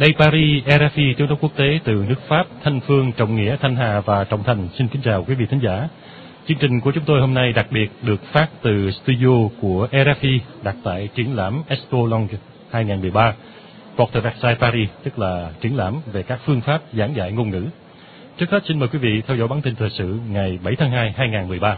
Đây Paris, RFI tiếng nói quốc tế từ nước Pháp, Thanh Phương, Trọng Nghĩa, Thanh Hà và Trọng Thành xin kính chào quý vị thính giả. Chương trình của chúng tôi hôm nay đặc biệt được phát từ studio của RFI đặt tại triển lãm Expo Longue 2013, Porte de Versailles Paris, tức là triển lãm về các phương pháp giảng dạy ngôn ngữ. Trước hết xin mời quý vị theo dõi bản tin thời sự ngày 7 tháng 2, 2013.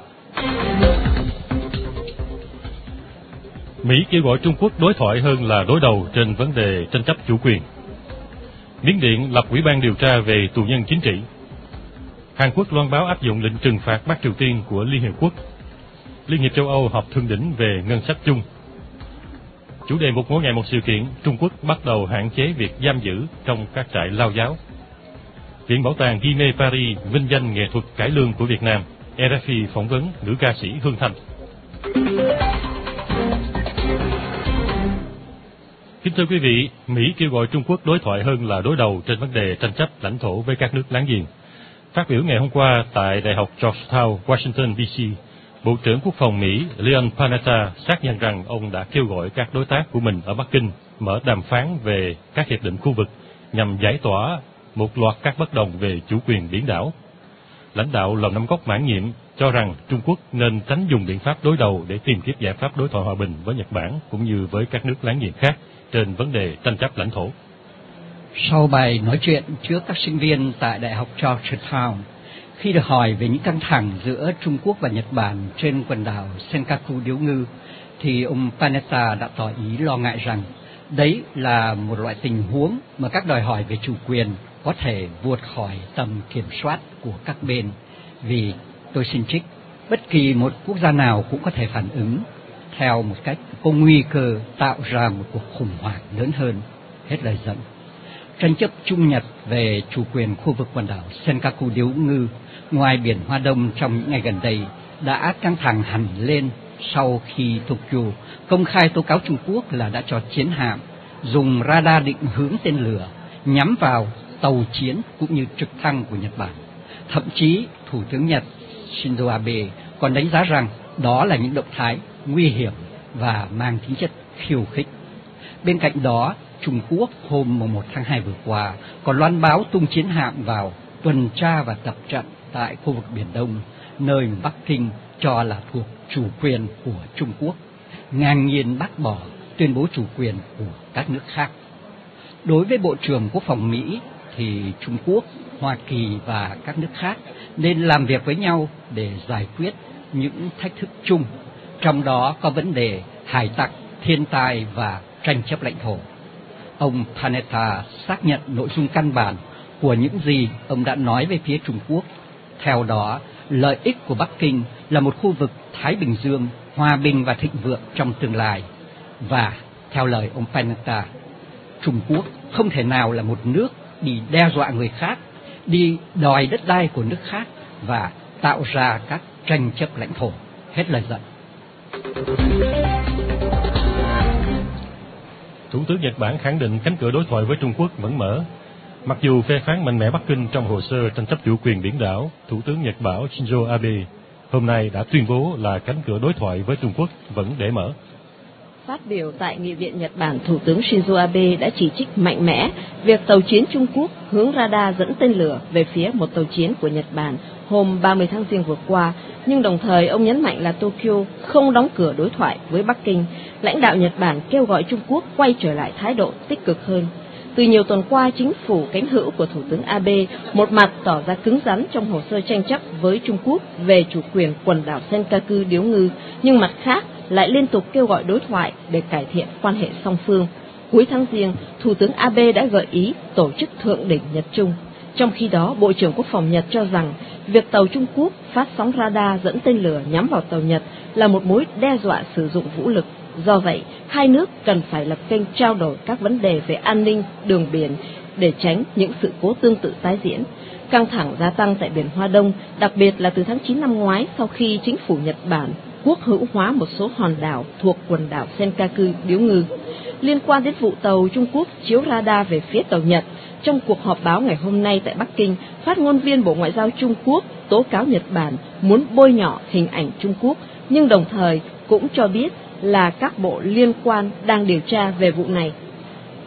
Mỹ kêu gọi Trung Quốc đối thoại hơn là đối đầu trên vấn đề tranh chấp chủ quyền. Miến Điện lập ủy ban điều tra về tù nhân chính trị. Hàn Quốc loan báo áp dụng lệnh trừng phạt Bắc Triều Tiên của Liên Hiệp Quốc. Liên hiệp châu Âu họp thượng đỉnh về ngân sách chung. Chủ đề một mỗi ngày một sự kiện, Trung Quốc bắt đầu hạn chế việc giam giữ trong các trại lao giáo. Viện Bảo tàng Guimet Paris vinh danh nghệ thuật cải lương của Việt Nam. RFI phỏng vấn nữ ca sĩ Hương Thanh. Kính thưa quý vị, Mỹ kêu gọi Trung Quốc đối thoại hơn là đối đầu trên vấn đề tranh chấp lãnh thổ với các nước láng giềng. Phát biểu ngày hôm qua tại Đại học Georgetown, Washington, D.C., Bộ trưởng Quốc phòng Mỹ Leon Panetta xác nhận rằng ông đã kêu gọi các đối tác của mình ở Bắc Kinh mở đàm phán về các hiệp định khu vực nhằm giải tỏa một loạt các bất đồng về chủ quyền biển đảo. Lãnh đạo Lầu Năm Góc mãn nhiệm cho rằng Trung Quốc nên tránh dùng biện pháp đối đầu để tìm kiếm giải pháp đối thoại hòa bình với Nhật Bản cũng như với các nước láng giềng khác trên vấn đề tranh chấp lãnh thổ. Sau bài nói chuyện trước các sinh viên tại Đại học Georgetown, khi được hỏi về những căng thẳng giữa Trung Quốc và Nhật Bản trên quần đảo Senkaku điếu ngư, thì ông Panetta đã tỏ ý lo ngại rằng đấy là một loại tình huống mà các đòi hỏi về chủ quyền có thể vượt khỏi tầm kiểm soát của các bên. Vì, tôi xin trích, bất kỳ một quốc gia nào cũng có thể phản ứng theo một cách có nguy cơ tạo ra một cuộc khủng hoảng lớn hơn. Hết lời dẫn. Tranh chấp Trung Nhật về chủ quyền khu vực quần đảo Senkaku điếu ngư ngoài biển Hoa Đông trong những ngày gần đây đã căng thẳng hẳn lên sau khi Tokyo công khai tố cáo Trung Quốc là đã cho chiến hạm dùng radar định hướng tên lửa nhắm vào tàu chiến cũng như trực thăng của Nhật Bản. Thậm chí Thủ tướng Nhật Shinzo Abe còn đánh giá rằng đó là những động thái nguy hiểm và mang tính chất khiêu khích. Bên cạnh đó, Trung Quốc hôm 1 tháng 2 vừa qua còn loan báo tung chiến hạm vào tuần tra và tập trận tại khu vực Biển Đông, nơi Bắc Kinh cho là thuộc chủ quyền của Trung Quốc, ngang nhiên bác bỏ tuyên bố chủ quyền của các nước khác. Đối với Bộ trưởng Quốc phòng Mỹ thì Trung Quốc, Hoa Kỳ và các nước khác nên làm việc với nhau để giải quyết những thách thức chung, trong đó có vấn đề hải tặc, thiên tai và tranh chấp lãnh thổ. Ông Panetta xác nhận nội dung căn bản của những gì ông đã nói về phía Trung Quốc. Theo đó, lợi ích của Bắc Kinh là một khu vực Thái Bình Dương hòa bình và thịnh vượng trong tương lai. Và, theo lời ông Panetta, Trung Quốc không thể nào là một nước đi đe dọa người khác, đi đòi đất đai của nước khác và tạo ra các tranh chấp lãnh thổ. Hết lời dẫn. Thủ tướng Nhật Bản khẳng định cánh cửa đối thoại với Trung Quốc vẫn mở. Mặc dù phê phán mạnh mẽ Bắc Kinh trong hồ sơ tranh chấp chủ quyền biển đảo, Thủ tướng Nhật Bản Shinzo Abe hôm nay đã tuyên bố là cánh cửa đối thoại với Trung Quốc vẫn để mở. Phát biểu tại Nghị viện Nhật Bản, Thủ tướng Shinzo Abe đã chỉ trích mạnh mẽ việc tàu chiến Trung Quốc hướng radar dẫn tên lửa về phía một tàu chiến của Nhật Bản hôm 30 tháng Giêng vừa qua, nhưng đồng thời ông nhấn mạnh là Tokyo không đóng cửa đối thoại với Bắc Kinh. Lãnh đạo Nhật Bản kêu gọi Trung Quốc quay trở lại thái độ tích cực hơn. Từ nhiều tuần qua, chính phủ cánh hữu của Thủ tướng Abe một mặt tỏ ra cứng rắn trong hồ sơ tranh chấp với Trung Quốc về chủ quyền quần đảo Senkaku điếu ngư, nhưng mặt khác lại liên tục kêu gọi đối thoại để cải thiện quan hệ song phương. Cuối tháng Giêng, Thủ tướng Abe đã gợi ý tổ chức thượng đỉnh Nhật-Trung. Trong khi đó, Bộ trưởng Quốc phòng Nhật cho rằng việc tàu Trung Quốc phát sóng radar dẫn tên lửa nhắm vào tàu Nhật là một mối đe dọa sử dụng vũ lực. Do vậy, hai nước cần phải lập kênh trao đổi các vấn đề về an ninh, đường biển để tránh những sự cố tương tự tái diễn. Căng thẳng gia tăng tại biển Hoa Đông, đặc biệt là từ tháng 9 năm ngoái sau khi chính phủ Nhật Bản quốc hữu hóa một số hòn đảo thuộc quần đảo Senkaku điếu ngư. Liên quan đến vụ tàu Trung Quốc chiếu radar về phía tàu Nhật, trong cuộc họp báo ngày hôm nay tại Bắc Kinh, phát ngôn viên Bộ Ngoại giao Trung Quốc tố cáo Nhật Bản muốn bôi nhọ hình ảnh Trung Quốc, nhưng đồng thời cũng cho biết là các bộ liên quan đang điều tra về vụ này.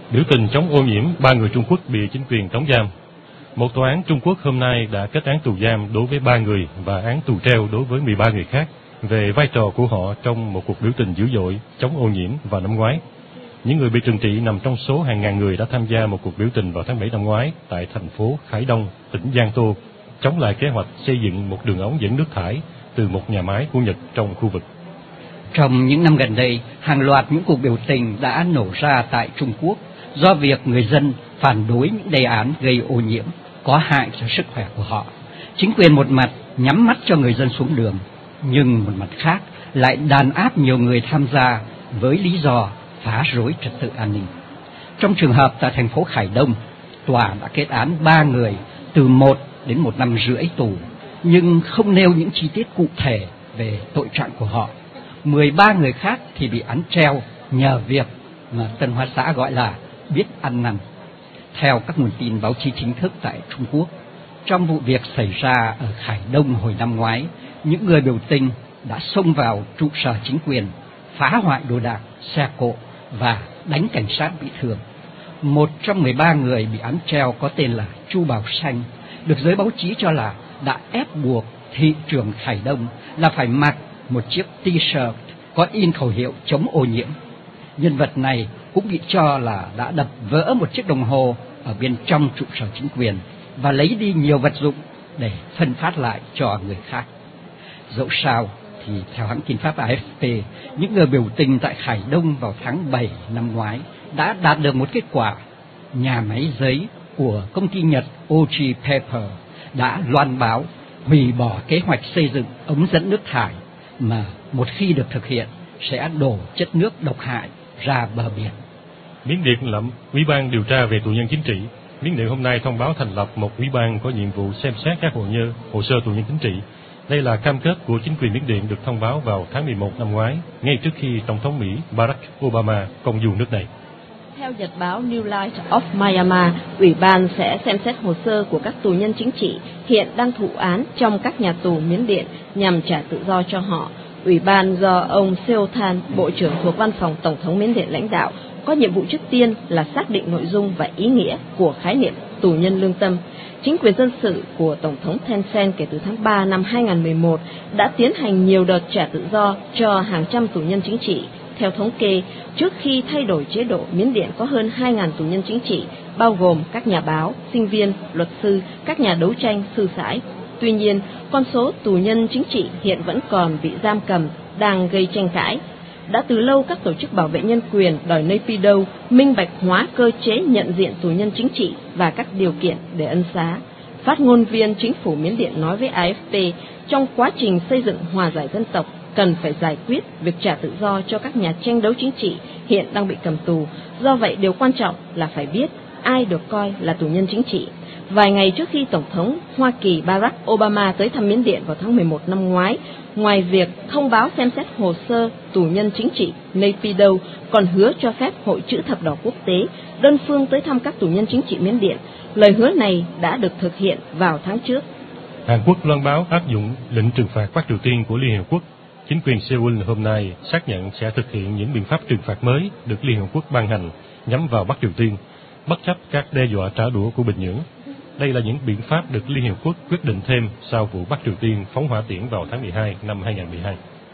Biểu tình chống ô nhiễm, 3 người Trung Quốc bị chính quyền tống giam. Một tòa án Trung Quốc hôm nay đã kết án tù giam đối với 3 người và án tù treo đối với 13 người khác về vai trò của họ trong một cuộc biểu tình dữ dội chống ô nhiễm vào năm ngoái. Những người bị trừng trị nằm trong số hàng ngàn người đã tham gia một cuộc biểu tình vào tháng 7 năm ngoái tại thành phố Khải Đông, tỉnh Giang Tô, chống lại kế hoạch xây dựng một đường ống dẫn nước thải từ một nhà máy của Nhật trong khu vực. Trong những năm gần đây, hàng loạt những cuộc biểu tình đã nổ ra tại Trung Quốc do việc người dân phản đối những đề án gây ô nhiễm có hại cho sức khỏe của họ. Chính quyền một mặt nhắm mắt cho người dân xuống đường, nhưng một mặt khác lại đàn áp nhiều người tham gia với lý do phá rối trật tự an ninh. Trong trường hợp tại thành phố Khải Đông, tòa đã kết án 3 người từ 1 đến 1 năm rưỡi tù, nhưng không nêu những chi tiết cụ thể về tội trạng của họ. 13 người khác thì bị án treo nhờ việc mà Tân Hoa Xã gọi là biết ăn năn. Theo các nguồn tin báo chí chính thức tại Trung Quốc, trong vụ việc xảy ra ở Khải Đông hồi năm ngoái, những người biểu tình đã xông vào trụ sở chính quyền, phá hoại đồ đạc, xe cộ và đánh cảnh sát bị thương. Một trong 13 người bị án treo có tên là Chu Bảo Sanh, được giới báo chí cho là đã ép buộc thị trưởng Khải Đông là phải mặc một chiếc t-shirt có in khẩu hiệu chống ô nhiễm. Nhân vật này cũng bị cho là đã đập vỡ một chiếc đồng hồ ở bên trong trụ sở chính quyền và lấy đi nhiều vật dụng để phân phát lại cho người khác. Dẫu sao thì theo hãng tin Pháp AFP, những người biểu tình tại Khải Đông vào tháng 7 năm ngoái đã đạt được một kết quả. Nhà máy giấy của công ty Nhật OG Paper đã loan báo hủy bỏ kế hoạch xây dựng ống dẫn nước thải mà một khi được thực hiện sẽ đổ chất nước độc hại ra bờ biển. Miến Điện lập Ủy ban điều tra về tù nhân chính trị. Miến Điện hôm nay thông báo thành lập một ủy ban có nhiệm vụ xem xét các hồ sơ tù nhân chính trị. Đây là cam kết của chính quyền Miến Điện được thông báo vào tháng 11 năm ngoái, ngay trước khi Tổng thống Mỹ Barack Obama công du nước này. Theo nhật báo New Light of Myanmar, ủy ban sẽ xem xét hồ sơ của các tù nhân chính trị hiện đang thụ án trong các nhà tù Miến Điện nhằm trả tự do cho họ. Ủy ban do ông Seo Than, Bộ trưởng thuộc Văn phòng Tổng thống Miến Điện lãnh đạo, có nhiệm vụ trước tiên là xác định nội dung và ý nghĩa của khái niệm tù nhân lương tâm. Chính quyền dân sự của Tổng thống Thein Sein kể từ tháng 3 năm 2011 đã tiến hành nhiều đợt trả tự do cho hàng trăm tù nhân chính trị. Theo thống kê, trước khi thay đổi chế độ, Miến Điện có hơn 2.000 tù nhân chính trị, bao gồm các nhà báo, sinh viên, luật sư, các nhà đấu tranh, sư sãi. Tuy nhiên, con số tù nhân chính trị hiện vẫn còn bị giam cầm, đang gây tranh cãi. Đã từ lâu các tổ chức bảo vệ nhân quyền đòi Naypyidaw minh bạch hóa cơ chế nhận diện tù nhân chính trị và các điều kiện để ân xá. Phát ngôn viên chính phủ Miến Điện nói với AFP, trong quá trình xây dựng hòa giải dân tộc, cần phải giải quyết việc trả tự do cho các nhà tranh đấu chính trị hiện đang bị cầm tù. Do vậy, điều quan trọng là phải biết ai được coi là tù nhân chính trị. Vài ngày trước khi Tổng thống Hoa Kỳ Barack Obama tới thăm Miến Điện vào tháng 11 năm ngoái, ngoài việc thông báo xem xét hồ sơ tù nhân chính trị, Naypyidaw còn hứa cho phép Hội Chữ Thập Đỏ Quốc tế đơn phương tới thăm các tù nhân chính trị Miến Điện. Lời hứa này đã được thực hiện vào tháng trước. Hàn Quốc loan báo áp dụng lệnh trừng phạt Bắc Triều Tiên của Liên Hiệp Quốc. Chính quyền Seoul hôm nay xác nhận sẽ thực hiện những biện pháp trừng phạt mới được Liên Hợp Quốc ban hành nhắm vào Bắc Triều Tiên, bất chấp các đe dọa trả đũa của Bình Nhưỡng. Đây là những biện pháp được Liên Hiệp Quốc quyết định thêm sau vụ Bắc Triều Tiên phóng hỏa tiễn vào tháng 12 năm 2012.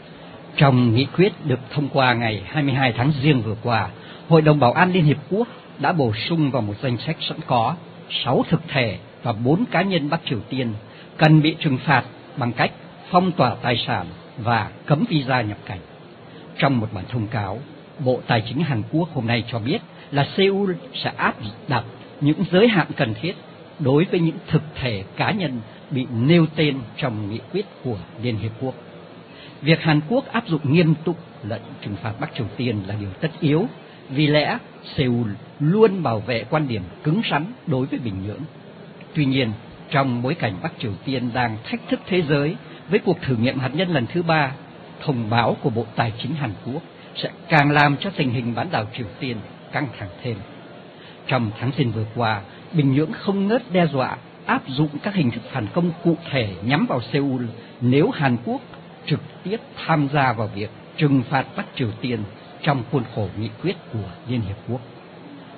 Trong nghị quyết được thông qua ngày 22 tháng Giêng vừa qua, Hội đồng Bảo an Liên Hiệp Quốc đã bổ sung vào một danh sách sẵn có 6 thực thể và 4 cá nhân Bắc Triều Tiên cần bị trừng phạt bằng cách phong tỏa tài sản và cấm visa nhập cảnh. Trong một bản thông cáo, Bộ Tài chính Hàn Quốc hôm nay cho biết là Seoul sẽ áp đặt những giới hạn cần thiết đối với những thực thể cá nhân bị nêu tên trong nghị quyết của Liên Hiệp Quốc. Việc Hàn Quốc áp dụng nghiêm túc lệnh trừng phạt Bắc Triều Tiên là điều tất yếu, vì lẽ Seoul luôn bảo vệ quan điểm cứng rắn đối với Bình Nhưỡng. Tuy nhiên, trong bối cảnh Bắc Triều Tiên đang thách thức thế giới với cuộc thử nghiệm hạt nhân lần thứ 3, thông báo của Bộ Tài chính Hàn Quốc sẽ càng làm cho tình hình bán đảo Triều Tiên căng thẳng thêm. Trong tháng Giêng vừa qua, Bình Nhưỡng không ngớt đe dọa áp dụng các hình thức phản công cụ thể nhắm vào Seoul nếu Hàn Quốc trực tiếp tham gia vào việc trừng phạt Bắc Triều Tiên trong khuôn khổ nghị quyết của Liên Hiệp Quốc.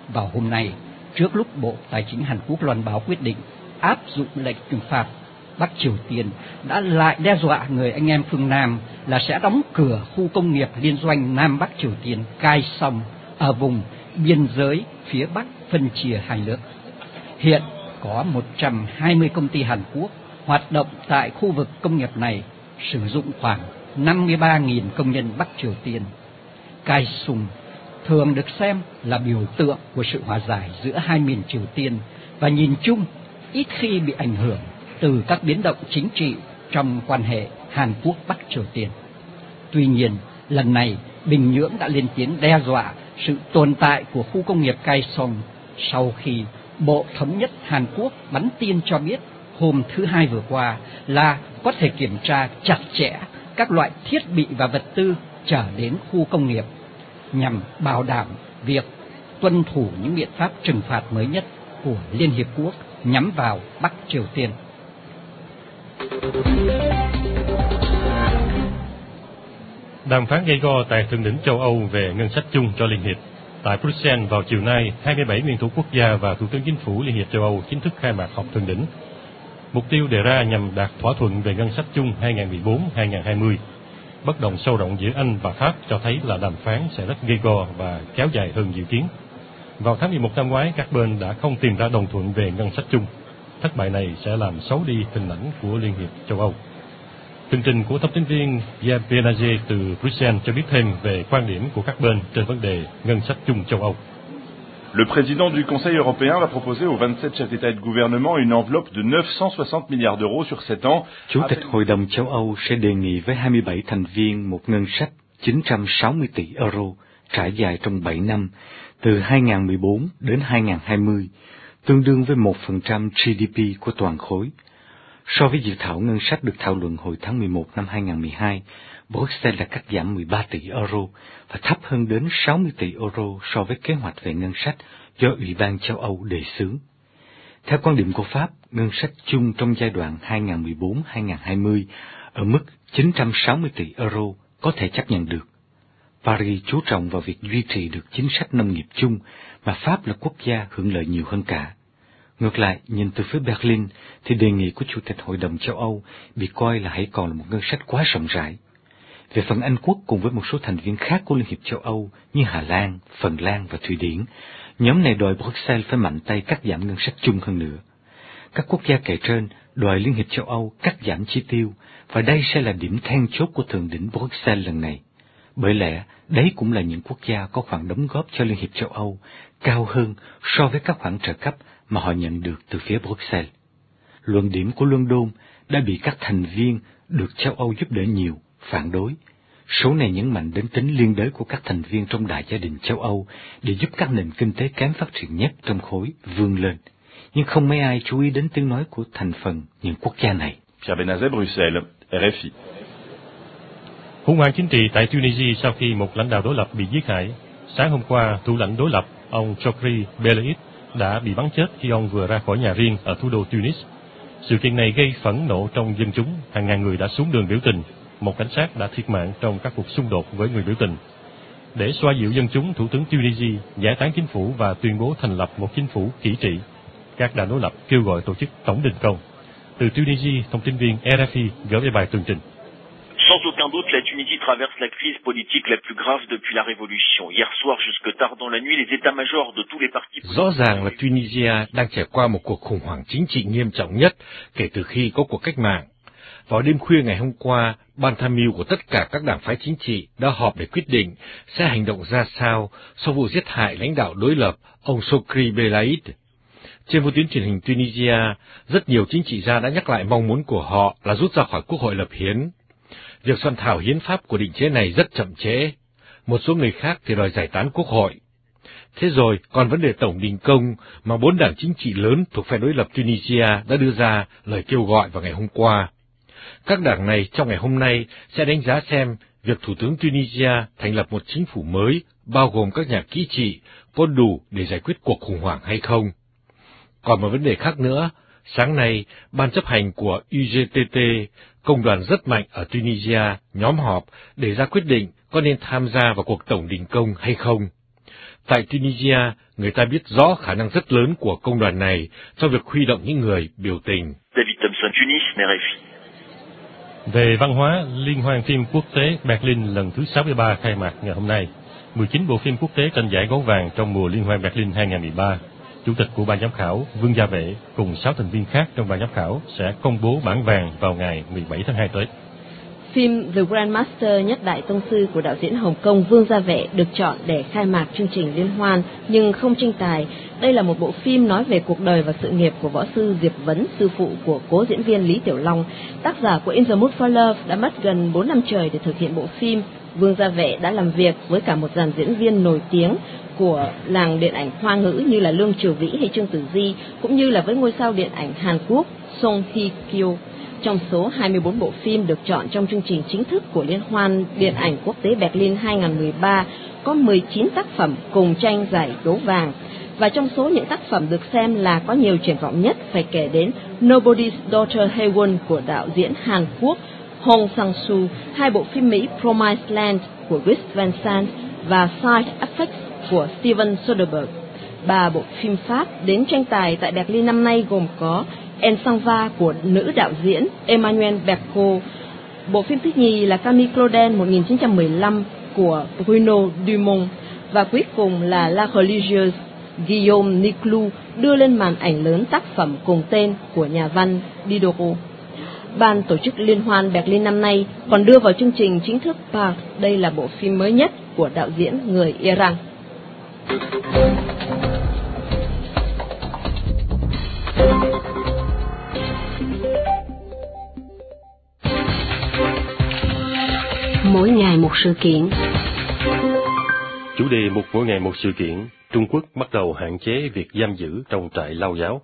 Vào hôm nay, trước lúc Bộ Tài chính Hàn Quốc loan báo quyết định áp dụng lệnh trừng phạt, Bắc Triều Tiên đã lại đe dọa người anh em phương Nam là sẽ đóng cửa khu công nghiệp liên doanh Nam Bắc Triều Tiên Kaesong ở vùng biên giới phía Bắc phân chia hai nước. Hiện có 120 công ty Hàn Quốc hoạt động tại khu vực công nghiệp này, sử dụng khoảng 53.000 công nhân Bắc Triều Tiên. Kaesong thường được xem là biểu tượng của sự hòa giải giữa hai miền Triều Tiên và nhìn chung ít khi bị ảnh hưởng từ các biến động chính trị trong quan hệ Hàn Quốc-Bắc Triều Tiên. Tuy nhiên, lần này Bình Nhưỡng đã lên tiếng đe dọa sự tồn tại của khu công nghiệp Kaesong sau khi Bộ Thống nhất Hàn Quốc bắn tin cho biết hôm thứ Hai vừa qua là có thể kiểm tra chặt chẽ các loại thiết bị và vật tư trở đến khu công nghiệp nhằm bảo đảm việc tuân thủ những biện pháp trừng phạt mới nhất của Liên Hiệp Quốc nhắm vào Bắc Triều Tiên. Đàm phán gay go tại Thượng đỉnh châu Âu về ngân sách chung cho Liên hiệp. Tại Bruxelles vào chiều nay, 27 nguyên thủ quốc gia và Thủ tướng Chính phủ Liên hiệp châu Âu chính thức khai mạc họp thượng đỉnh. Mục tiêu đề ra nhằm đạt thỏa thuận về ngân sách chung 2014-2020. Bất đồng sâu rộng giữa Anh và Pháp cho thấy là đàm phán sẽ rất gay go và kéo dài hơn dự kiến. Vào tháng 11 năm ngoái, các bên đã không tìm ra đồng thuận về ngân sách chung. Thất bại này sẽ làm xấu đi hình ảnh của Liên hiệp châu Âu. Tường trình của thông tin viên Pierre Benazet từ Bruxelles cho biết thêm về quan điểm của các bên trên vấn đề ngân sách chung châu Âu. Le président du Conseil européen va proposer aux 27 chefs d'État et de gouvernement une enveloppe de 960 milliards d'euros sur 7 ans. Chủ tịch Hội đồng châu Âu sẽ đề nghị với 27 thành viên một ngân sách 960 tỷ euro trải dài trong 7 năm, từ 2014 đến 2020, tương đương với 1% GDP của toàn khối. So với dự thảo ngân sách được thảo luận hồi tháng 11 năm 2012, Bruxelles đã cắt giảm 13 tỷ euro và thấp hơn đến 60 tỷ euro so với kế hoạch về ngân sách do Ủy ban châu Âu đề xướng. Theo quan điểm của Pháp, ngân sách chung trong giai đoạn 2014-2020 ở mức 960 tỷ euro có thể chấp nhận được. Paris chú trọng vào việc duy trì được chính sách nông nghiệp chung mà Pháp là quốc gia hưởng lợi nhiều hơn cả. Ngược lại, nhìn từ phía Berlin thì đề nghị của Chủ tịch Hội đồng châu Âu bị coi là hãy còn là một ngân sách quá rộng rãi. Về phần Anh quốc cùng với một số thành viên khác của Liên hiệp châu Âu như Hà Lan, Phần Lan và Thụy Điển, nhóm này đòi Bruxelles phải mạnh tay cắt giảm ngân sách chung hơn nữa. Các quốc gia kể trên đòi Liên hiệp châu Âu cắt giảm chi tiêu và đây sẽ là điểm then chốt của thượng đỉnh Bruxelles lần này. Bởi lẽ, đấy cũng là những quốc gia có khoản đóng góp cho Liên hiệp châu Âu cao hơn so với các khoản trợ cấp mà họ nhận được từ phía Bruxelles. Luận điểm của London đã bị các thành viên được châu Âu giúp đỡ nhiều phản đối. Số này nhấn mạnh đến tính liên đới của các thành viên trong đại gia đình châu Âu để giúp các nền kinh tế kém phát triển nhất trong khối vươn lên. Nhưng không mấy ai chú ý đến tiếng nói của thành phần những quốc gia này. Pierre Benazet, Bruxelles, RFI. Khủng hoảng chính trị tại Tunisia sau khi một lãnh đạo đối lập bị giết hại. Sáng hôm qua, thủ lãnh đối lập, ông Chokri Belaid, đã bị bắn chết khi ông vừa ra khỏi nhà riêng ở thủ đô Tunis. Sự kiện này gây phẫn nộ trong dân chúng, hàng ngàn người đã xuống đường biểu tình. Một cảnh sát đã thiệt mạng trong các cuộc xung đột với người biểu tình. Để xoa dịu dân chúng, Thủ tướng Tunisia giải tán chính phủ và tuyên bố thành lập một chính phủ kỹ trị. Các đảng đối lập kêu gọi tổ chức tổng đình công. Từ Tunisia, thông tin viên RFI gửi về bài tường trình. Sans aucun doute, la Tunisie traverse la crise politique la plus grave depuis la Révolution. Hier soir, jusque tard dans la nuit, les états-majors de tous les partis politiques... Rõ ràng là Tunisia đang trải qua một cuộc khủng hoảng chính trị nghiêm trọng nhất kể từ khi có cuộc cách mạng. Vào đêm khuya ngày hôm qua, ban tham mưu của tất cả các đảng phái chính trị đã họp để quyết định sẽ hành động ra sao sau vụ giết hại lãnh đạo đối lập ông Chokri Belaid. Trên vô tuyến truyền hình Tunisia, rất nhiều chính trị gia đã nhắc lại mong muốn của họ là rút ra khỏi Quốc hội lập hiến. Việc soạn thảo hiến pháp của định chế này rất chậm trễ. Một số người khác thì đòi giải tán Quốc hội. Thế rồi, còn vấn đề tổng đình công mà 4 đảng chính trị lớn thuộc phe đối lập Tunisia đã đưa ra lời kêu gọi vào ngày hôm qua. Các đảng này trong ngày hôm nay sẽ đánh giá xem việc Thủ tướng Tunisia thành lập một chính phủ mới, bao gồm các nhà kỹ trị, có đủ để giải quyết cuộc khủng hoảng hay không. Còn một vấn đề khác nữa, sáng nay, Ban chấp hành của UGTT, công đoàn rất mạnh ở Tunisia, nhóm họp để ra quyết định có nên tham gia vào cuộc tổng đình công hay không. Tại Tunisia, người ta biết rõ khả năng rất lớn của công đoàn này trong việc huy động những người biểu tình. David Thompson, Tunis, RFI. Về văn hóa, Liên hoan phim quốc tế Berlin lần thứ 63 khai mạc ngày hôm nay. 19 bộ phim quốc tế tranh giải gấu vàng trong mùa Liên hoan Berlin 2013. Chủ tịch của ban giám khảo Vương Gia Vệ cùng 6 thành viên khác trong ban giám khảo sẽ công bố bảng vàng vào ngày 17 tháng 2 tới. Phim The Grandmaster Nhất Đại Tông Sư của đạo diễn Hồng Kông Vương Gia Vệ được chọn để khai mạc chương trình liên hoan nhưng không tranh tài. Đây là một bộ phim nói về cuộc đời và sự nghiệp của võ sư Diệp Vấn, sư phụ của cố diễn viên Lý Tiểu Long. Tác giả của In the Mood for Love đã mất gần 4 năm trời để thực hiện bộ phim. Vương Gia Vệ đã làm việc với cả một dàn diễn viên nổi tiếng của làng điện ảnh Hoa ngữ như là Lương Triều Vĩ hay Trương Tử Di, cũng như là với ngôi sao điện ảnh Hàn Quốc Song Hye Kyo. Trong số 24 bộ phim được chọn trong chương trình chính thức của Liên hoan Điện ảnh Quốc tế Berlin 2013, có 19 tác phẩm cùng tranh giải gấu vàng. Và trong số những tác phẩm được xem là có nhiều triển vọng nhất phải kể đến Nobody's Daughter Haewon của đạo diễn Hàn Quốc Hong Sang-soo, hai bộ phim Mỹ Promised Land của Gus Van Sant và Side Effects của Steven Soderbergh. 3 bộ phim Pháp đến tranh tài tại Berlin năm nay gồm có En Sang Va của nữ đạo diễn Emmanuelle Berco, bộ phim thứ nhì là Camille Claudel 1915 của Bruno Dumont và cuối cùng là La Religieuse Guillaume Niclou đưa lên màn ảnh lớn tác phẩm cùng tên của nhà văn Diderot. Ban tổ chức Liên hoan Berlin năm nay còn đưa vào chương trình chính thức Part, đây là bộ phim mới nhất của đạo diễn người Iran. Mỗi ngày một sự kiện. Chủ đề một mỗi ngày một sự kiện, Trung Quốc bắt đầu hạn chế việc giam giữ trong trại Lao giáo.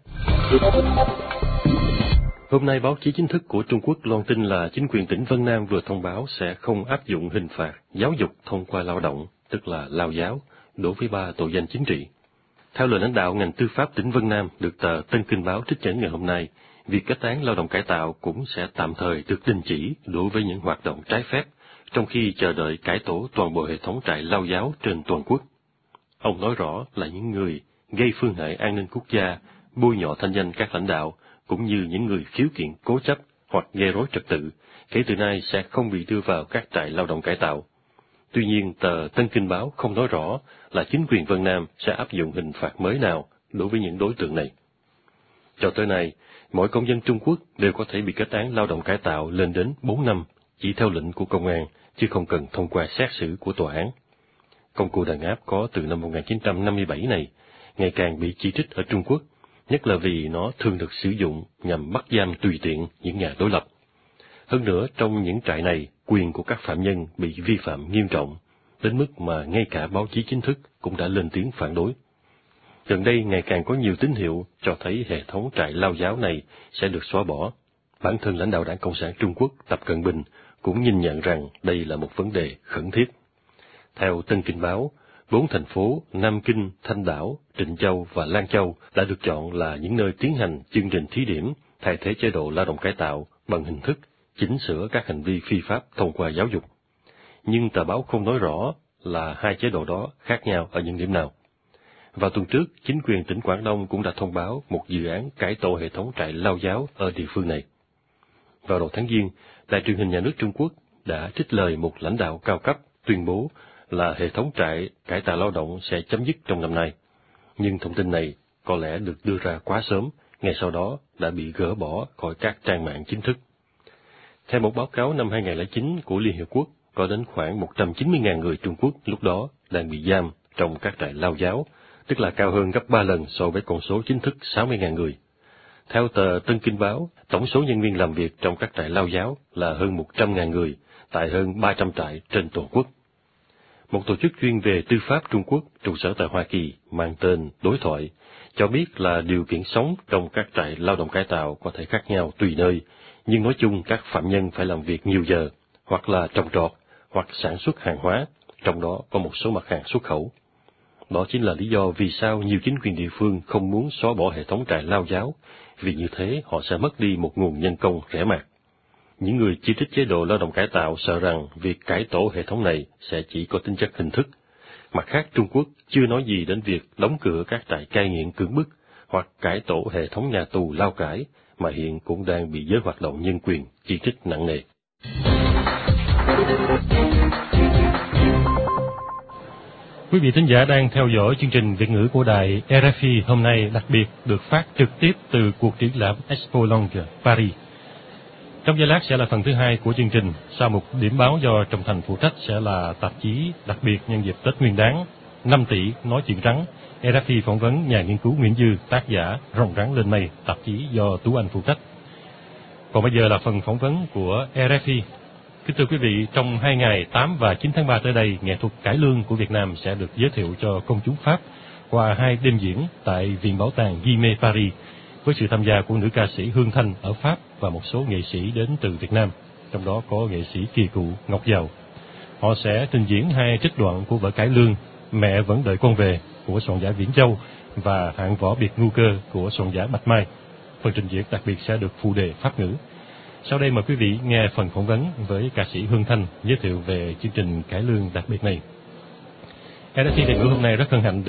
Hôm nay báo chí chính thức của Trung Quốc loan tin là chính quyền tỉnh Vân Nam vừa thông báo sẽ không áp dụng hình phạt giáo dục thông qua lao động, tức là lao giáo, đối với 3 tội danh chính trị. Theo lời lãnh đạo ngành tư pháp tỉnh Vân Nam được tờ Tân Kinh Báo trích dẫn ngày hôm nay, việc kết án lao động cải tạo cũng sẽ tạm thời được đình chỉ đối với những hoạt động trái phép, trong khi chờ đợi cải tổ toàn bộ hệ thống trại lao giáo trên toàn quốc. Ông nói rõ là những người gây phương hại an ninh quốc gia, bôi nhọ thanh danh các lãnh đạo, cũng như những người khiếu kiện cố chấp hoặc gây rối trật tự, kể từ nay sẽ không bị đưa vào các trại lao động cải tạo. Tuy nhiên, tờ Tân Kinh Báo không nói rõ là chính quyền Vân Nam sẽ áp dụng hình phạt mới nào đối với những đối tượng này. Cho tới nay, mỗi công dân Trung Quốc đều có thể bị kết án lao động cải tạo lên đến 4 năm, chỉ theo lệnh của công an, chứ không cần thông qua xét xử của tòa án. Công cụ đàn áp có từ năm 1957 này ngày càng bị chỉ trích ở Trung Quốc, nhất là vì nó thường được sử dụng nhằm bắt giam tùy tiện những nhà đối lập. Hơn nữa, trong những trại này, quyền của các phạm nhân bị vi phạm nghiêm trọng, đến mức mà ngay cả báo chí chính thức cũng đã lên tiếng phản đối. Gần đây ngày càng có nhiều tín hiệu cho thấy hệ thống trại lao giáo này sẽ được xóa bỏ. Bản thân lãnh đạo Đảng Cộng sản Trung Quốc Tập Cận Bình cũng nhìn nhận rằng đây là một vấn đề khẩn thiết. Theo Tân Kinh Báo, 4 thành phố Nam Kinh, Thanh Đảo, Trịnh Châu và Lan Châu đã được chọn là những nơi tiến hành chương trình thí điểm thay thế chế độ lao động cải tạo bằng hình thức chỉnh sửa các hành vi phi pháp thông qua giáo dục. Nhưng tờ báo không nói rõ là hai chế độ đó khác nhau ở những điểm nào. Vào tuần trước, chính quyền tỉnh Quảng Đông cũng đã thông báo một dự án cải tổ hệ thống trại lao giáo ở địa phương này. Vào đầu tháng Giêng, Đài truyền hình nhà nước Trung Quốc đã trích lời một lãnh đạo cao cấp tuyên bố là hệ thống trại cải tạo lao động sẽ chấm dứt trong năm nay. Nhưng thông tin này có lẽ được đưa ra quá sớm, ngay sau đó đã bị gỡ bỏ khỏi các trang mạng chính thức. Theo một báo cáo năm 2009 của Liên Hiệp Quốc, có đến khoảng 190.000 người Trung Quốc lúc đó đang bị giam trong các trại lao giáo, tức là cao hơn gấp 3 lần so với con số chính thức 60.000 người. Theo tờ Tân Kinh Báo, tổng số nhân viên làm việc trong các trại lao giáo là hơn 100.000 người, tại hơn 300 trại trên toàn quốc. Một tổ chức chuyên về tư pháp Trung Quốc trụ sở tại Hoa Kỳ mang tên Đối thoại cho biết là điều kiện sống trong các trại lao động cải tạo có thể khác nhau tùy nơi, nhưng nói chung các phạm nhân phải làm việc nhiều giờ, hoặc là trồng trọt, hoặc sản xuất hàng hóa, trong đó có một số mặt hàng xuất khẩu. Đó chính là lý do vì sao nhiều chính quyền địa phương không muốn xóa bỏ hệ thống trại lao giáo, vì như thế họ sẽ mất đi một nguồn nhân công rẻ mạt. Những người chỉ trích chế độ lao động cải tạo sợ rằng việc cải tổ hệ thống này sẽ chỉ có tính chất hình thức, Mặt khác, Trung Quốc chưa nói gì đến việc đóng cửa các trại cai nghiện cưỡng bức hoặc cải tổ hệ thống nhà tù lao cải, mà hiện cũng đang bị giới hoạt động nhân quyền chỉ trích nặng nề. Quý vị thính giả đang theo dõi chương trình Việt ngữ của đài RFI hôm nay đặc biệt được phát trực tiếp từ cuộc triển lãm Expo Longue Paris. Trong giây lát sẽ là phần thứ hai của chương trình. Sau một điểm báo do Trọng Thành phụ trách sẽ là tạp chí đặc biệt nhân dịp Tết Nguyên Đán 5 tỷ nói chuyện rắn. RFI phỏng vấn nhà nghiên cứu Nguyễn Dư, tác giả Rồng Rắn Lên Mây, tạp chí do Tú Anh phụ trách. Còn bây giờ là phần phỏng vấn của RFI. Kính thưa quý vị, trong 2 ngày 8 và 9 tháng 3 tới đây, nghệ thuật cải lương của Việt Nam sẽ được giới thiệu cho công chúng Pháp qua 2 đêm diễn tại Viện Bảo tàng Guimet Paris, với sự tham gia của nữ ca sĩ Hương Thanh ở Pháp và một số nghệ sĩ đến từ Việt Nam, trong đó có nghệ sĩ kỳ cựu Ngọc Giàu. Họ sẽ trình diễn 2 trích đoạn của vở cải lương Mẹ Vẫn Đợi Con Về của soạn giả Viễn Châu và Hạng Võ Biệt Ngu Cơ của soạn giả Bạch Mai. Phần trình diễn đặc biệt sẽ được phụ đề Pháp ngữ. Sau đây mời quý vị nghe phần phỏng vấn với ca sĩ Hương Thanh giới thiệu về chương trình cải lương đặc biệt này. RFI Việt ngữ hôm nay rất hân hạnh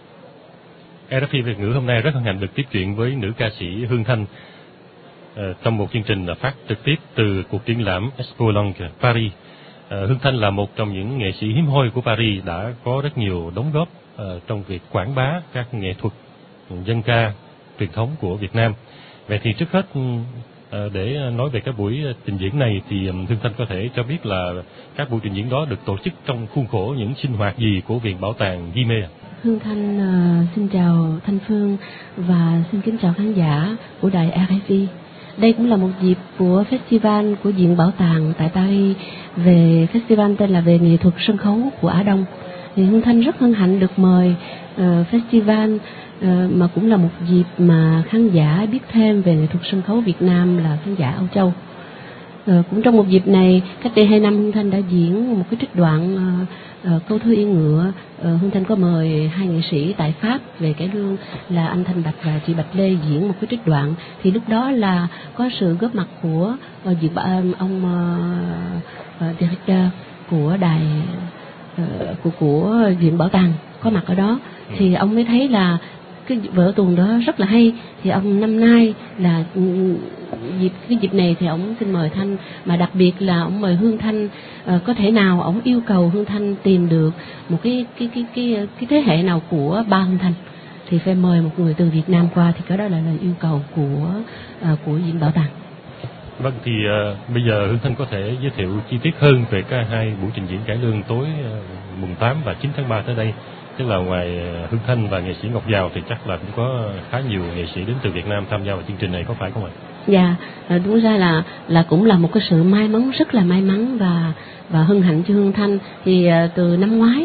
được tiếp chuyện với nữ ca sĩ Hương Thanh trong một chương trình phát trực tiếp từ cuộc triển lãm Expo Longue Paris. Hương Thanh là một trong những nghệ sĩ hiếm hoi của Paris đã có rất nhiều đóng góp trong việc quảng bá các nghệ thuật dân ca truyền thống của Việt Nam. Vậy thì trước hết, để nói về các buổi trình diễn này thì Hương Thanh có thể cho biết là các buổi trình diễn đó được tổ chức trong khuôn khổ những sinh hoạt gì của Viện Bảo tàng Guimet? Hương Thanh xin chào Thanh Phương và xin kính chào khán giả của đài RFI. Đây cũng là một dịp của festival của Viện Bảo tàng tại Paris, về festival tên là về nghệ thuật sân khấu của Á Đông. Thì Hương Thanh rất hân hạnh được mời festival mà cũng là một dịp mà khán giả biết thêm về nghệ thuật sân khấu Việt Nam là khán giả Âu Châu. Cũng trong một dịp này, cách đây 2 năm Hương Thanh đã diễn một cái trích đoạn Câu Thơ Yên Ngựa. Hương Thanh có mời 2 nghệ sĩ tại Pháp về cải lương là anh Thanh Bạch và chị Bạch Lê diễn một cái trích đoạn. Thì lúc đó là có sự góp mặt của ông director của đài của Viện Bảo tàng có mặt ở đó. Thì ông mới thấy là cái vở tuồng đó rất là hay, thì ông năm nay là cái dịp này thì ông xin mời Thanh, mà đặc biệt là ông mời Hương Thanh. Có thể nào ông yêu cầu Hương Thanh tìm được một cái thế hệ nào của ba Hương Thanh thì phải mời một người từ Việt Nam qua, thì cái đó là lời yêu cầu của Viện Bảo tàng. Vâng, thì bây giờ Hương Thanh có thể giới thiệu chi tiết hơn về cả 2 buổi trình diễn cải lương tối mùng 8 và 9 tháng 3 tới đây. Tức là ngoài Hương Thanh và nghệ sĩ Ngọc Giàu thì chắc là cũng có khá nhiều nghệ sĩ đến từ Việt Nam tham gia vào chương trình này, có phải không ạ? Dạ, đúng ra là cũng là một cái sự may mắn, rất là may mắn và hân hạnh cho Hương Thanh. Thì từ năm ngoái,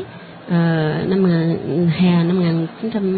hè năm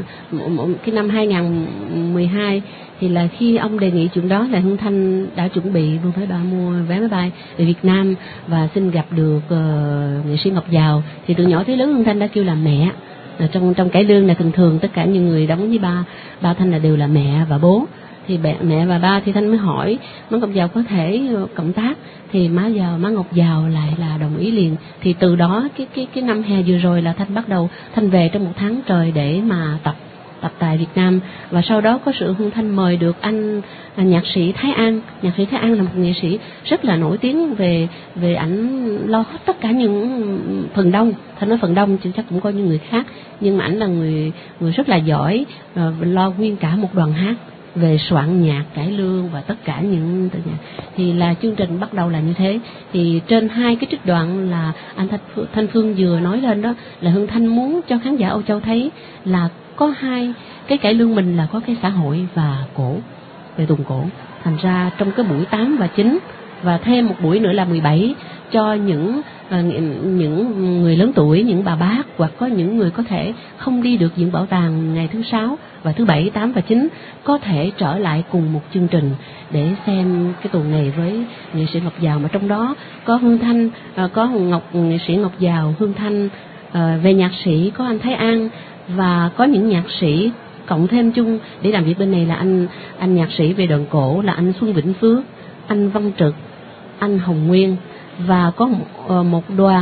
2012 thì là khi ông đề nghị chuyện đó là Hương Thanh đã chuẩn bị luôn, phải mua vé máy bay về Việt Nam và xin gặp được nghệ sĩ Ngọc Giàu. Thì từ nhỏ tới lớn Hương Thanh đã kêu là mẹ. Trong cải lương là thường tất cả những người đóng với ba Thanh là đều là mẹ và bố. Thì mẹ và ba thì Thanh mới hỏi má Ngọc Giàu có thể cộng tác, thì má Ngọc Giàu lại là đồng ý liền. Thì từ đó cái năm hè vừa rồi là Thanh bắt đầu Thanh về trong 1 tháng trời để mà tập tại Việt Nam. Và sau đó có sự Hương Thanh mời được anh nhạc sĩ Thái An. Nhạc sĩ Thái An là một nghệ sĩ rất là nổi tiếng về ảnh lo hết tất cả những phần đông. Thanh nói phần đông chứ chắc cũng có những người khác, nhưng mà ảnh là người rất là giỏi, lo nguyên cả một đoàn hát về soạn nhạc cải lương và tất cả những nhạc. Thì là chương trình bắt đầu là như thế. Thì trên 2 cái trích đoạn là anh Thanh Phương vừa nói lên đó, là Hương Thanh muốn cho khán giả Âu Châu thấy là có 2 cái cải lương mình là có cái xã hội và cổ, về tuồng cổ. Thành ra trong cái buổi 8 và 9 và thêm một buổi nữa là 17 cho những người lớn tuổi, những bà bác, hoặc có những người có thể không đi được Viện Bảo tàng ngày thứ 6 và thứ 7, 8 và 9 có thể trở lại cùng một chương trình để xem cái tuồng này với nghệ sĩ Ngọc Giàu. Mà trong đó có Hương Thanh, có nghệ sĩ Ngọc Giàu, Hương Thanh, về nhạc sĩ có anh Thái An, và có những nhạc sĩ cộng thêm chung để làm việc bên này là anh nhạc sĩ về đờn cổ là anh Xuân Vĩnh Phước, anh Văn Trực, anh Hồng Nguyên, và có một đoàn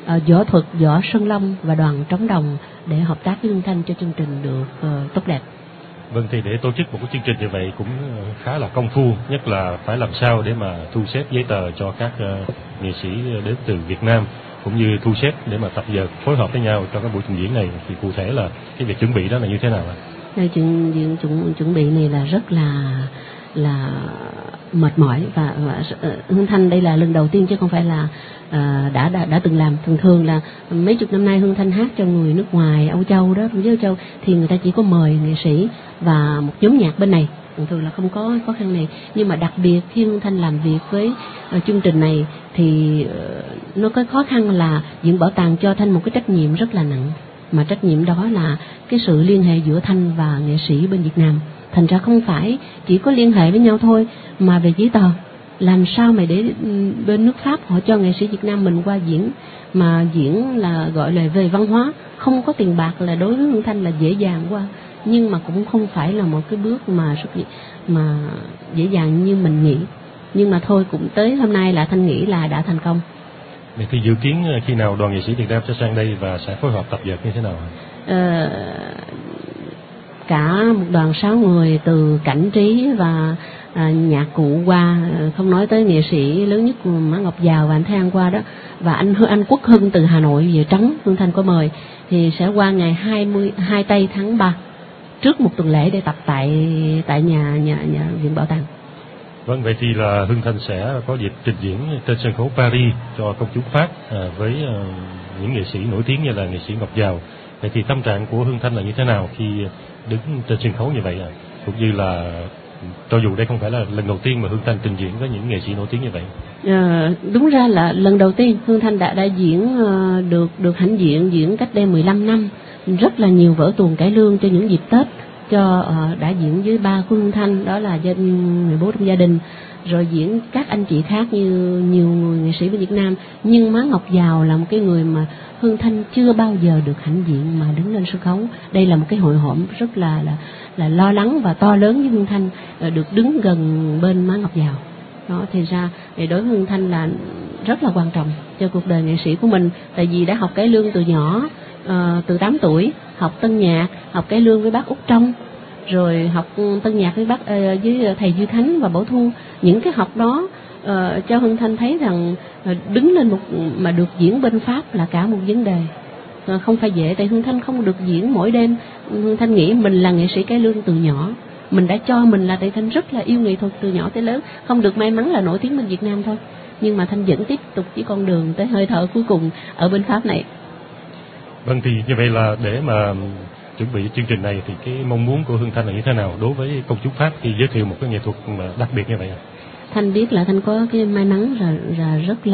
võ thuật, võ Sơn Long và đoàn trống đồng để hợp tác với Hương Thanh cho chương trình được tốt đẹp. Vâng, thì để tổ chức một cái chương trình như vậy cũng khá là công phu, nhất là phải làm sao để mà thu xếp giấy tờ cho các nghệ sĩ đến từ Việt Nam, cũng như thu xếp để mà tập dượt phối hợp với nhau cho các buổi trình diễn này. Thì cụ thể là cái việc chuẩn bị đó là như thế nào ạ? Chuẩn bị này là rất là mệt mỏi và Hương Thanh đây là lần đầu tiên chứ không phải là đã từng làm. Thường là mấy chục năm nay Hương Thanh hát cho người nước ngoài, Âu Châu đó, với Âu Châu thì người ta chỉ có mời nghệ sĩ và một nhóm nhạc bên này, thường là không có khó khăn này. Nhưng mà đặc biệt khi Hương Thanh làm việc với chương trình này thì nó có khó khăn là Viện Bảo tàng cho Thanh một cái trách nhiệm rất là nặng, mà trách nhiệm đó là cái sự liên hệ giữa Thanh và nghệ sĩ bên Việt Nam. Thành ra không phải chỉ có liên hệ với nhau thôi, mà về giấy tờ làm sao mà để bên nước Pháp họ cho nghệ sĩ Việt Nam mình qua diễn, mà diễn là gọi là về văn hóa, không có tiền bạc là đối với Hương Thanh là dễ dàng qua, nhưng mà cũng không phải là một cái bước mà dễ dàng như mình nghĩ. Nhưng mà thôi, cũng tới hôm nay là Thanh nghĩ là đã thành công. Vậy thì dự kiến khi nào đoàn nghệ sĩ Việt Nam sẽ sang đây và sẽ phối hợp tập dượt như thế nào? Cả một đoàn 6 người từ Cảnh Trí và nhạc cụ qua, không nói tới nghệ sĩ lớn nhất của Mã Ngọc Giàu và anh Thái An qua đó, và anh Quốc Hưng từ Hà Nội về trống, Hương Thanh có mời, thì sẽ qua ngày 22 tây tháng 3 trước một tuần lễ để tập tại nhà Viện Bảo tàng. Vâng, vậy thì là Hương Thanh sẽ có dịp trình diễn trên sân khấu Paris cho công chúng Pháp với những nghệ sĩ nổi tiếng như là nghệ sĩ Ngọc Giàu. Vậy thì tâm trạng của Hương Thanh là như thế nào khi đứng trên sân khấu như vậy ạ? Cũng như là cho dù đây không phải là lần đầu tiên mà Hương Thanh trình diễn với những nghệ sĩ nổi tiếng như vậy. Đúng ra là lần đầu tiên Hương Thanh đã diễn được hãnh diễn cách đây 15 năm, rất là nhiều vở tuồng cải lương cho những dịp Tết, đã diễn với ba của Hương Thanh, đó là người bố trong gia đình, rồi diễn các anh chị khác như nhiều người nghệ sĩ bên Việt Nam. Nhưng Má Ngọc Giàu là một cái người mà Hương Thanh chưa bao giờ được hãnh diện mà đứng lên sân khấu. Đây là một cái hội họp rất là lo lắng và to lớn với Hương Thanh, được đứng gần bên Má Ngọc Giàu. Đó, thì ra thì đối với Hương Thanh là rất là quan trọng cho cuộc đời nghệ sĩ của mình, tại vì đã học cải lương từ nhỏ, từ 8 tuổi, học tân nhạc, học cải lương với bác Út Trong, rồi học tân nhạc với với thầy Duy Khánh và Bảo Thu. Những cái học đó cho Hương Thanh thấy rằng đứng lên mà được diễn bên Pháp là cả một vấn đề, không phải dễ. Tại Hương Thanh không được diễn mỗi đêm. Hương Thanh nghĩ mình là nghệ sĩ cải lương từ nhỏ, mình đã cho mình là tại Thanh rất là yêu nghệ thuật từ nhỏ tới lớn, không được may mắn là nổi tiếng bên Việt Nam thôi, nhưng mà Thanh vẫn tiếp tục với con đường tới hơi thở cuối cùng ở bên Pháp này. Vâng, thì như vậy là để mà chuẩn bị chương trình này thì cái mong muốn của Hương Thanh là như thế nào đối với công chúng Pháp khi giới thiệu một cái nghệ thuật đặc biệt như vậy ạ? Thanh biết là Thanh có cái may mắn là rất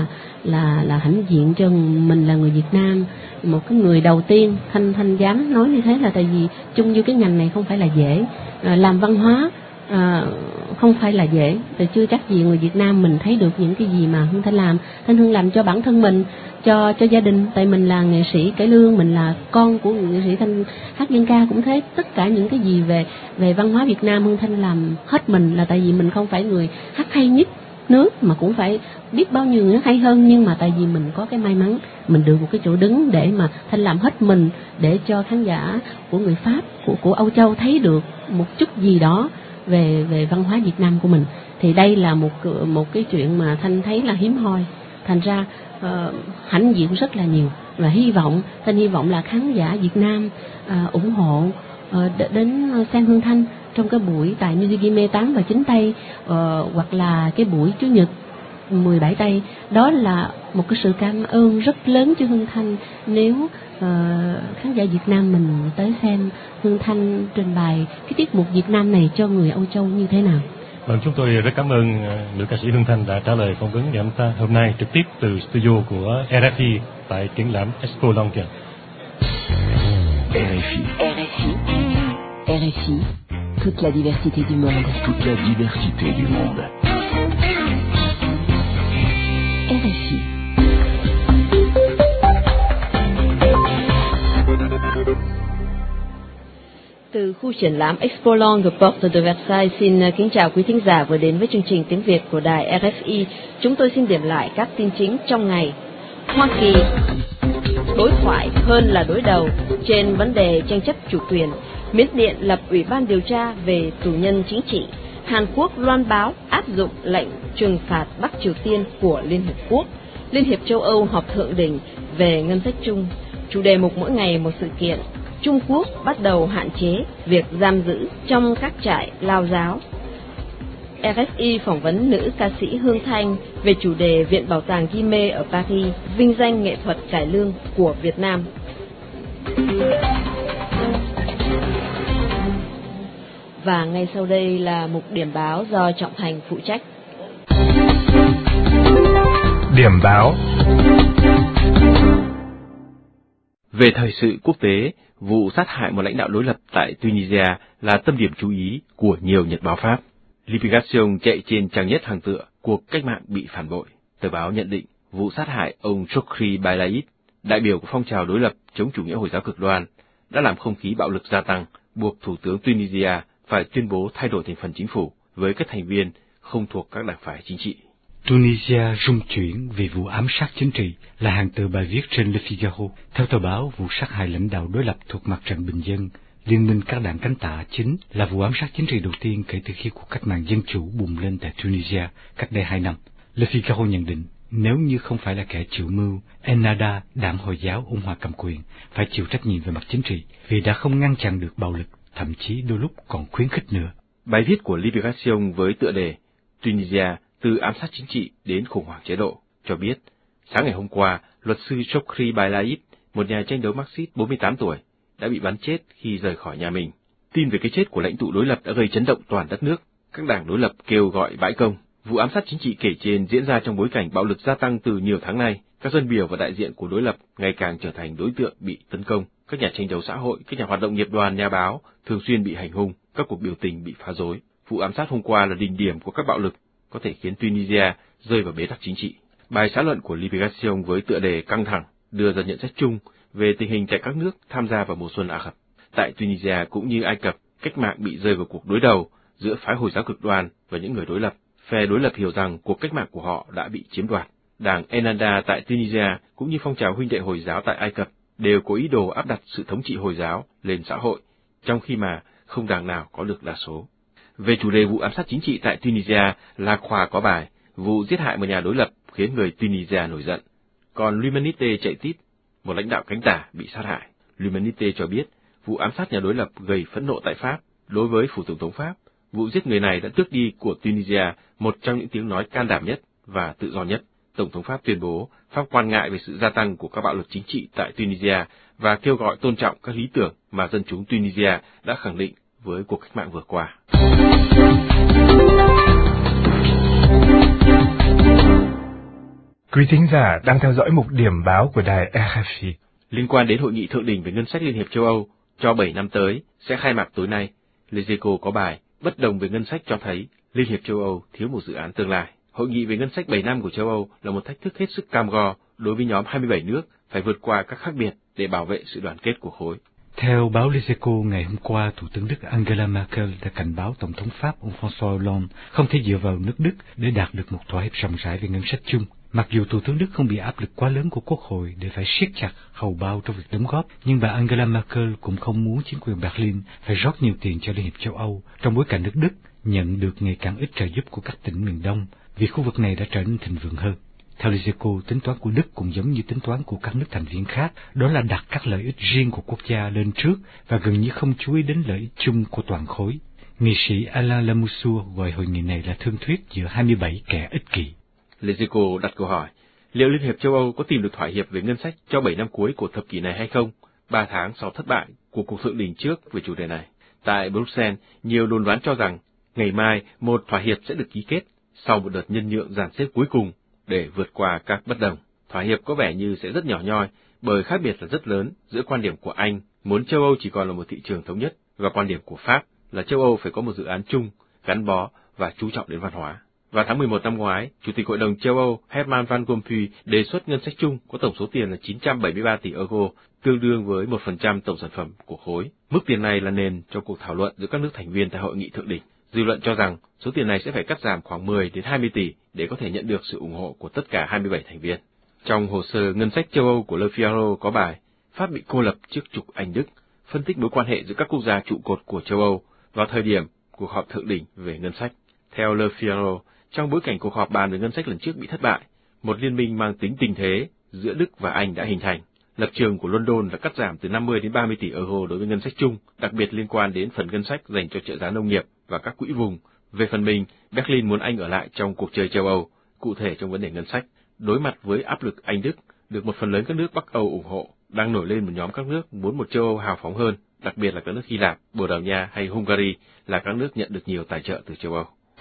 là hãnh diện cho mình là người Việt Nam, một cái người đầu tiên. Thanh dám nói như thế là tại vì chung vô cái ngành này không phải là dễ, làm văn hóa không phải là dễ, thì chưa chắc gì người Việt Nam mình thấy được những cái gì mà Hương Thanh làm. Hương làm cho bản thân mình, cho gia đình, tại mình là nghệ sĩ cải lương, mình là con của nghệ sĩ Thanh hát dân ca cũng thế. Tất cả những cái gì về văn hóa Việt Nam Hương Thanh làm hết mình, là tại vì mình không phải người hát hay nhất nước, mà cũng phải biết bao nhiêu người hay hơn, nhưng mà tại vì mình có cái may mắn mình được một cái chỗ đứng để mà Thanh làm hết mình để cho khán giả của người Pháp, của Âu Châu thấy được một chút gì đó về văn hóa Việt Nam của mình. Thì đây là một cái chuyện mà Thanh thấy là hiếm hoi. Thành ra hãnh diện rất là nhiều, và Thanh hy vọng là khán giả Việt Nam ủng hộ đến xem Hương Thanh trong cái buổi tại Musicime 8 và 9 Tây, hoặc là cái buổi Chủ nhật 17 Tây. Đó là một cái sự cảm ơn rất lớn cho Hương Thanh nếu khán giả Việt Nam mình tới xem Hương Thanh trình bày cái tiết mục Việt Nam này cho người Âu Châu như thế nào. Vâng, chúng tôi rất cảm ơn nữ ca sĩ Hương Thanh đã trả lời phỏng vấn ngày hôm nay trực tiếp từ studio của RFI tại triển lãm Expo Londres. RFI, toute la diversité du monde. Toute la diversité du monde. RFI. Từ khu triển lãm Expo Londres Porte de Versailles xin kính chào quý thính giả vừa đến với chương trình tiếng Việt của đài RFI. Chúng tôi xin điểm lại các tin chính trong ngày. Hoa Kỳ đối thoại hơn là đối đầu trên vấn đề tranh chấp chủ quyền. Miến Điện lập ủy ban điều tra về tù nhân chính trị. Hàn Quốc loan báo áp dụng lệnh trừng phạt Bắc Triều Tiên của Liên Hiệp Quốc. Liên hiệp châu Âu họp thượng đỉnh về ngân sách chung. Chủ đề mục mỗi ngày một sự kiện. Trung Quốc bắt đầu hạn chế việc giam giữ trong các trại Lao giáo. RFI phỏng vấn nữ ca sĩ Hương Thanh về chủ đề Viện Bảo tàng Guimet ở Paris vinh danh nghệ thuật cải lương của Việt Nam. Và ngay sau đây là mục điểm báo do Trọng Thành phụ trách. Điểm báo. Về thời sự quốc tế, vụ sát hại một lãnh đạo đối lập tại Tunisia là tâm điểm chú ý của nhiều nhật báo Pháp. Libération chạy trên trang nhất hàng tựa cuộc cách mạng bị phản bội. Tờ báo nhận định vụ sát hại ông Chokri Belaid, đại biểu của phong trào đối lập chống chủ nghĩa Hồi giáo cực đoan, đã làm không khí bạo lực gia tăng, buộc Thủ tướng Tunisia phải tuyên bố thay đổi thành phần chính phủ với các thành viên không thuộc các đảng phái chính trị. Tunisia rung chuyển vì vụ ám sát chính trị là hàng tờ bài viết trên Le Figaro. Theo tờ báo, vụ sát hại lãnh đạo đối lập thuộc mặt trận bình dân, Liên minh các đảng cánh tả chính là vụ ám sát chính trị đầu tiên kể từ khi cuộc cách mạng dân chủ bùng lên tại Tunisia cách đây 2 năm. Le Figaro nhận định, nếu như không phải là kẻ chủ mưu, Ennahda, đảng Hồi giáo ôn hòa cầm quyền, phải chịu trách nhiệm về mặt chính trị vì đã không ngăn chặn được bạo lực, thậm chí đôi lúc còn khuyến khích nữa. Bài viết của Libération với tựa đề Tunisia từ ám sát chính trị đến khủng hoảng chế độ cho biết, sáng ngày hôm qua, luật sư Chokri Belaid, một nhà tranh đấu Marxist 48 tuổi, đã bị bắn chết khi rời khỏi nhà mình. Tin về cái chết của lãnh tụ đối lập đã gây chấn động toàn đất nước. Các đảng đối lập kêu gọi bãi công. Vụ ám sát chính trị kể trên diễn ra trong bối cảnh bạo lực gia tăng từ nhiều tháng nay. Các dân biểu và đại diện của đối lập ngày càng trở thành đối tượng bị tấn công. Các nhà tranh đấu xã hội, các nhà hoạt động nghiệp đoàn, nhà báo thường xuyên bị hành hung. Các cuộc biểu tình bị phá rối. Vụ ám sát hôm qua là đỉnh điểm của các bạo lực, có thể khiến Tunisia rơi vào bế tắc chính trị. Bài xã luận của Libération với tựa đề căng thẳng đưa ra nhận xét chung về tình hình tại các nước tham gia vào mùa xuân Ả Rập. Tại Tunisia cũng như Ai Cập, cách mạng bị rơi vào cuộc đối đầu giữa phái Hồi giáo cực đoan và những người đối lập. Phe đối lập hiểu rằng cuộc cách mạng của họ đã bị chiếm đoạt. Đảng Ennahda tại Tunisia cũng như phong trào huynh đệ Hồi giáo tại Ai Cập đều có ý đồ áp đặt sự thống trị Hồi giáo lên xã hội, trong khi mà không đảng nào có được đa số. Về chủ đề vụ ám sát chính trị tại Tunisia, La Croix có bài vụ giết hại một nhà đối lập khiến người Tunisia nổi giận. Còn L'Humanité chạy tít, một lãnh đạo cánh tả bị sát hại. L'Humanité cho biết vụ ám sát nhà đối lập gây phẫn nộ tại Pháp. Đối với phủ tổng thống Pháp, vụ giết người này đã tước đi của Tunisia một trong những tiếng nói can đảm nhất và tự do nhất. Tổng thống Pháp tuyên bố Pháp quan ngại về sự gia tăng của các bạo lực chính trị tại Tunisia và kêu gọi tôn trọng các lý tưởng mà dân chúng Tunisia đã khẳng định với cuộc cách mạng vừa qua. Quý thính giả đang theo dõi mục điểm báo của đài RFI. Liên quan đến hội nghị thượng đỉnh về ngân sách Liên hiệp châu Âu cho 7 năm tới sẽ khai mạc tối nay, Les Echos có bài bất đồng về ngân sách cho thấy Liên hiệp châu Âu thiếu một dự án tương lai. Hội nghị về ngân sách 7 năm của châu Âu là một thách thức hết sức cam go đối với nhóm 27 nước phải vượt qua các khác biệt để bảo vệ sự đoàn kết của khối. Theo báo Les Echos, ngày hôm qua, Thủ tướng Đức Angela Merkel đã cảnh báo Tổng thống Pháp ông François Hollande không thể dựa vào nước Đức để đạt được một thỏa hiệp rộng rãi về ngân sách chung. Mặc dù Thủ tướng Đức không bị áp lực quá lớn của Quốc hội để phải siết chặt hầu bao trong việc đóng góp, nhưng bà Angela Merkel cũng không muốn chính quyền Berlin phải rót nhiều tiền cho Liên hiệp châu Âu trong bối cảnh nước Đức nhận được ngày càng ít trợ giúp của các tỉnh miền Đông vì khu vực này đã trở nên thịnh vượng hơn. Theo Les Echos, tính toán của Đức cũng giống như tính toán của các nước thành viên khác, đó là đặt các lợi ích riêng của quốc gia lên trước và gần như không chú ý đến lợi ích chung của toàn khối. Nghị sĩ Alain Lamassoure gọi hội nghị này là thương thuyết giữa 27 kẻ ích kỷ. Les Echos đặt câu hỏi, liệu Liên hiệp châu Âu có tìm được thỏa hiệp về ngân sách cho 7 năm cuối của thập kỷ này hay không, 3 tháng sau thất bại của cuộc thượng đỉnh trước về chủ đề này? Tại Bruxelles, nhiều đồn đoán cho rằng ngày mai một thỏa hiệp sẽ được ký kết sau một đợt nhân nhượng dàn xếp cuối cùng để vượt qua các bất đồng. Thỏa hiệp có vẻ như sẽ rất nhỏ nhoi bởi khác biệt là rất lớn giữa quan điểm của Anh muốn châu Âu chỉ còn là một thị trường thống nhất và quan điểm của Pháp là châu Âu phải có một dự án chung, gắn bó và chú trọng đến văn hóa. Vào tháng 11 năm ngoái, Chủ tịch Hội đồng châu Âu Herman Van Rompuy đề xuất ngân sách chung có tổng số tiền là 973 tỷ euro, tương đương với 1% tổng sản phẩm của khối. Mức tiền này là nền cho cuộc thảo luận giữa các nước thành viên tại hội nghị thượng đỉnh. Dư luận cho rằng số tiền này sẽ phải cắt giảm khoảng 10 đến 20 tỷ để có thể nhận được sự ủng hộ của tất cả 27 thành viên. Trong hồ sơ ngân sách châu Âu của Le Figaro có bài Pháp bị cô lập trước trục Anh Đức, phân tích mối quan hệ giữa các quốc gia trụ cột của châu Âu vào thời điểm cuộc họp thượng đỉnh về ngân sách. Theo Le Figaro, trong bối cảnh cuộc họp bàn về ngân sách lần trước bị thất bại, một liên minh mang tính tình thế giữa Đức và Anh đã hình thành. Lập trường của London là cắt giảm từ 50 đến 30 tỷ euro đối với ngân sách chung, đặc biệt liên quan đến phần ngân sách dành cho trợ giá nông nghiệp và các quỹ vùng. Về phần mình, Berlin muốn Anh ở lại trong cuộc chơi châu Âu, cụ thể trong vấn đề ngân sách. Đối mặt với áp lực Anh-Đức, được một phần lớn các nước Bắc Âu ủng hộ, đang nổi lên một nhóm các nước muốn một châu Âu hào phóng hơn, đặc biệt là các nước Hy Lạp, Bồ Đào Nha hay Hungary là các nước nhận được nhiều tài trợ từ châu Âu.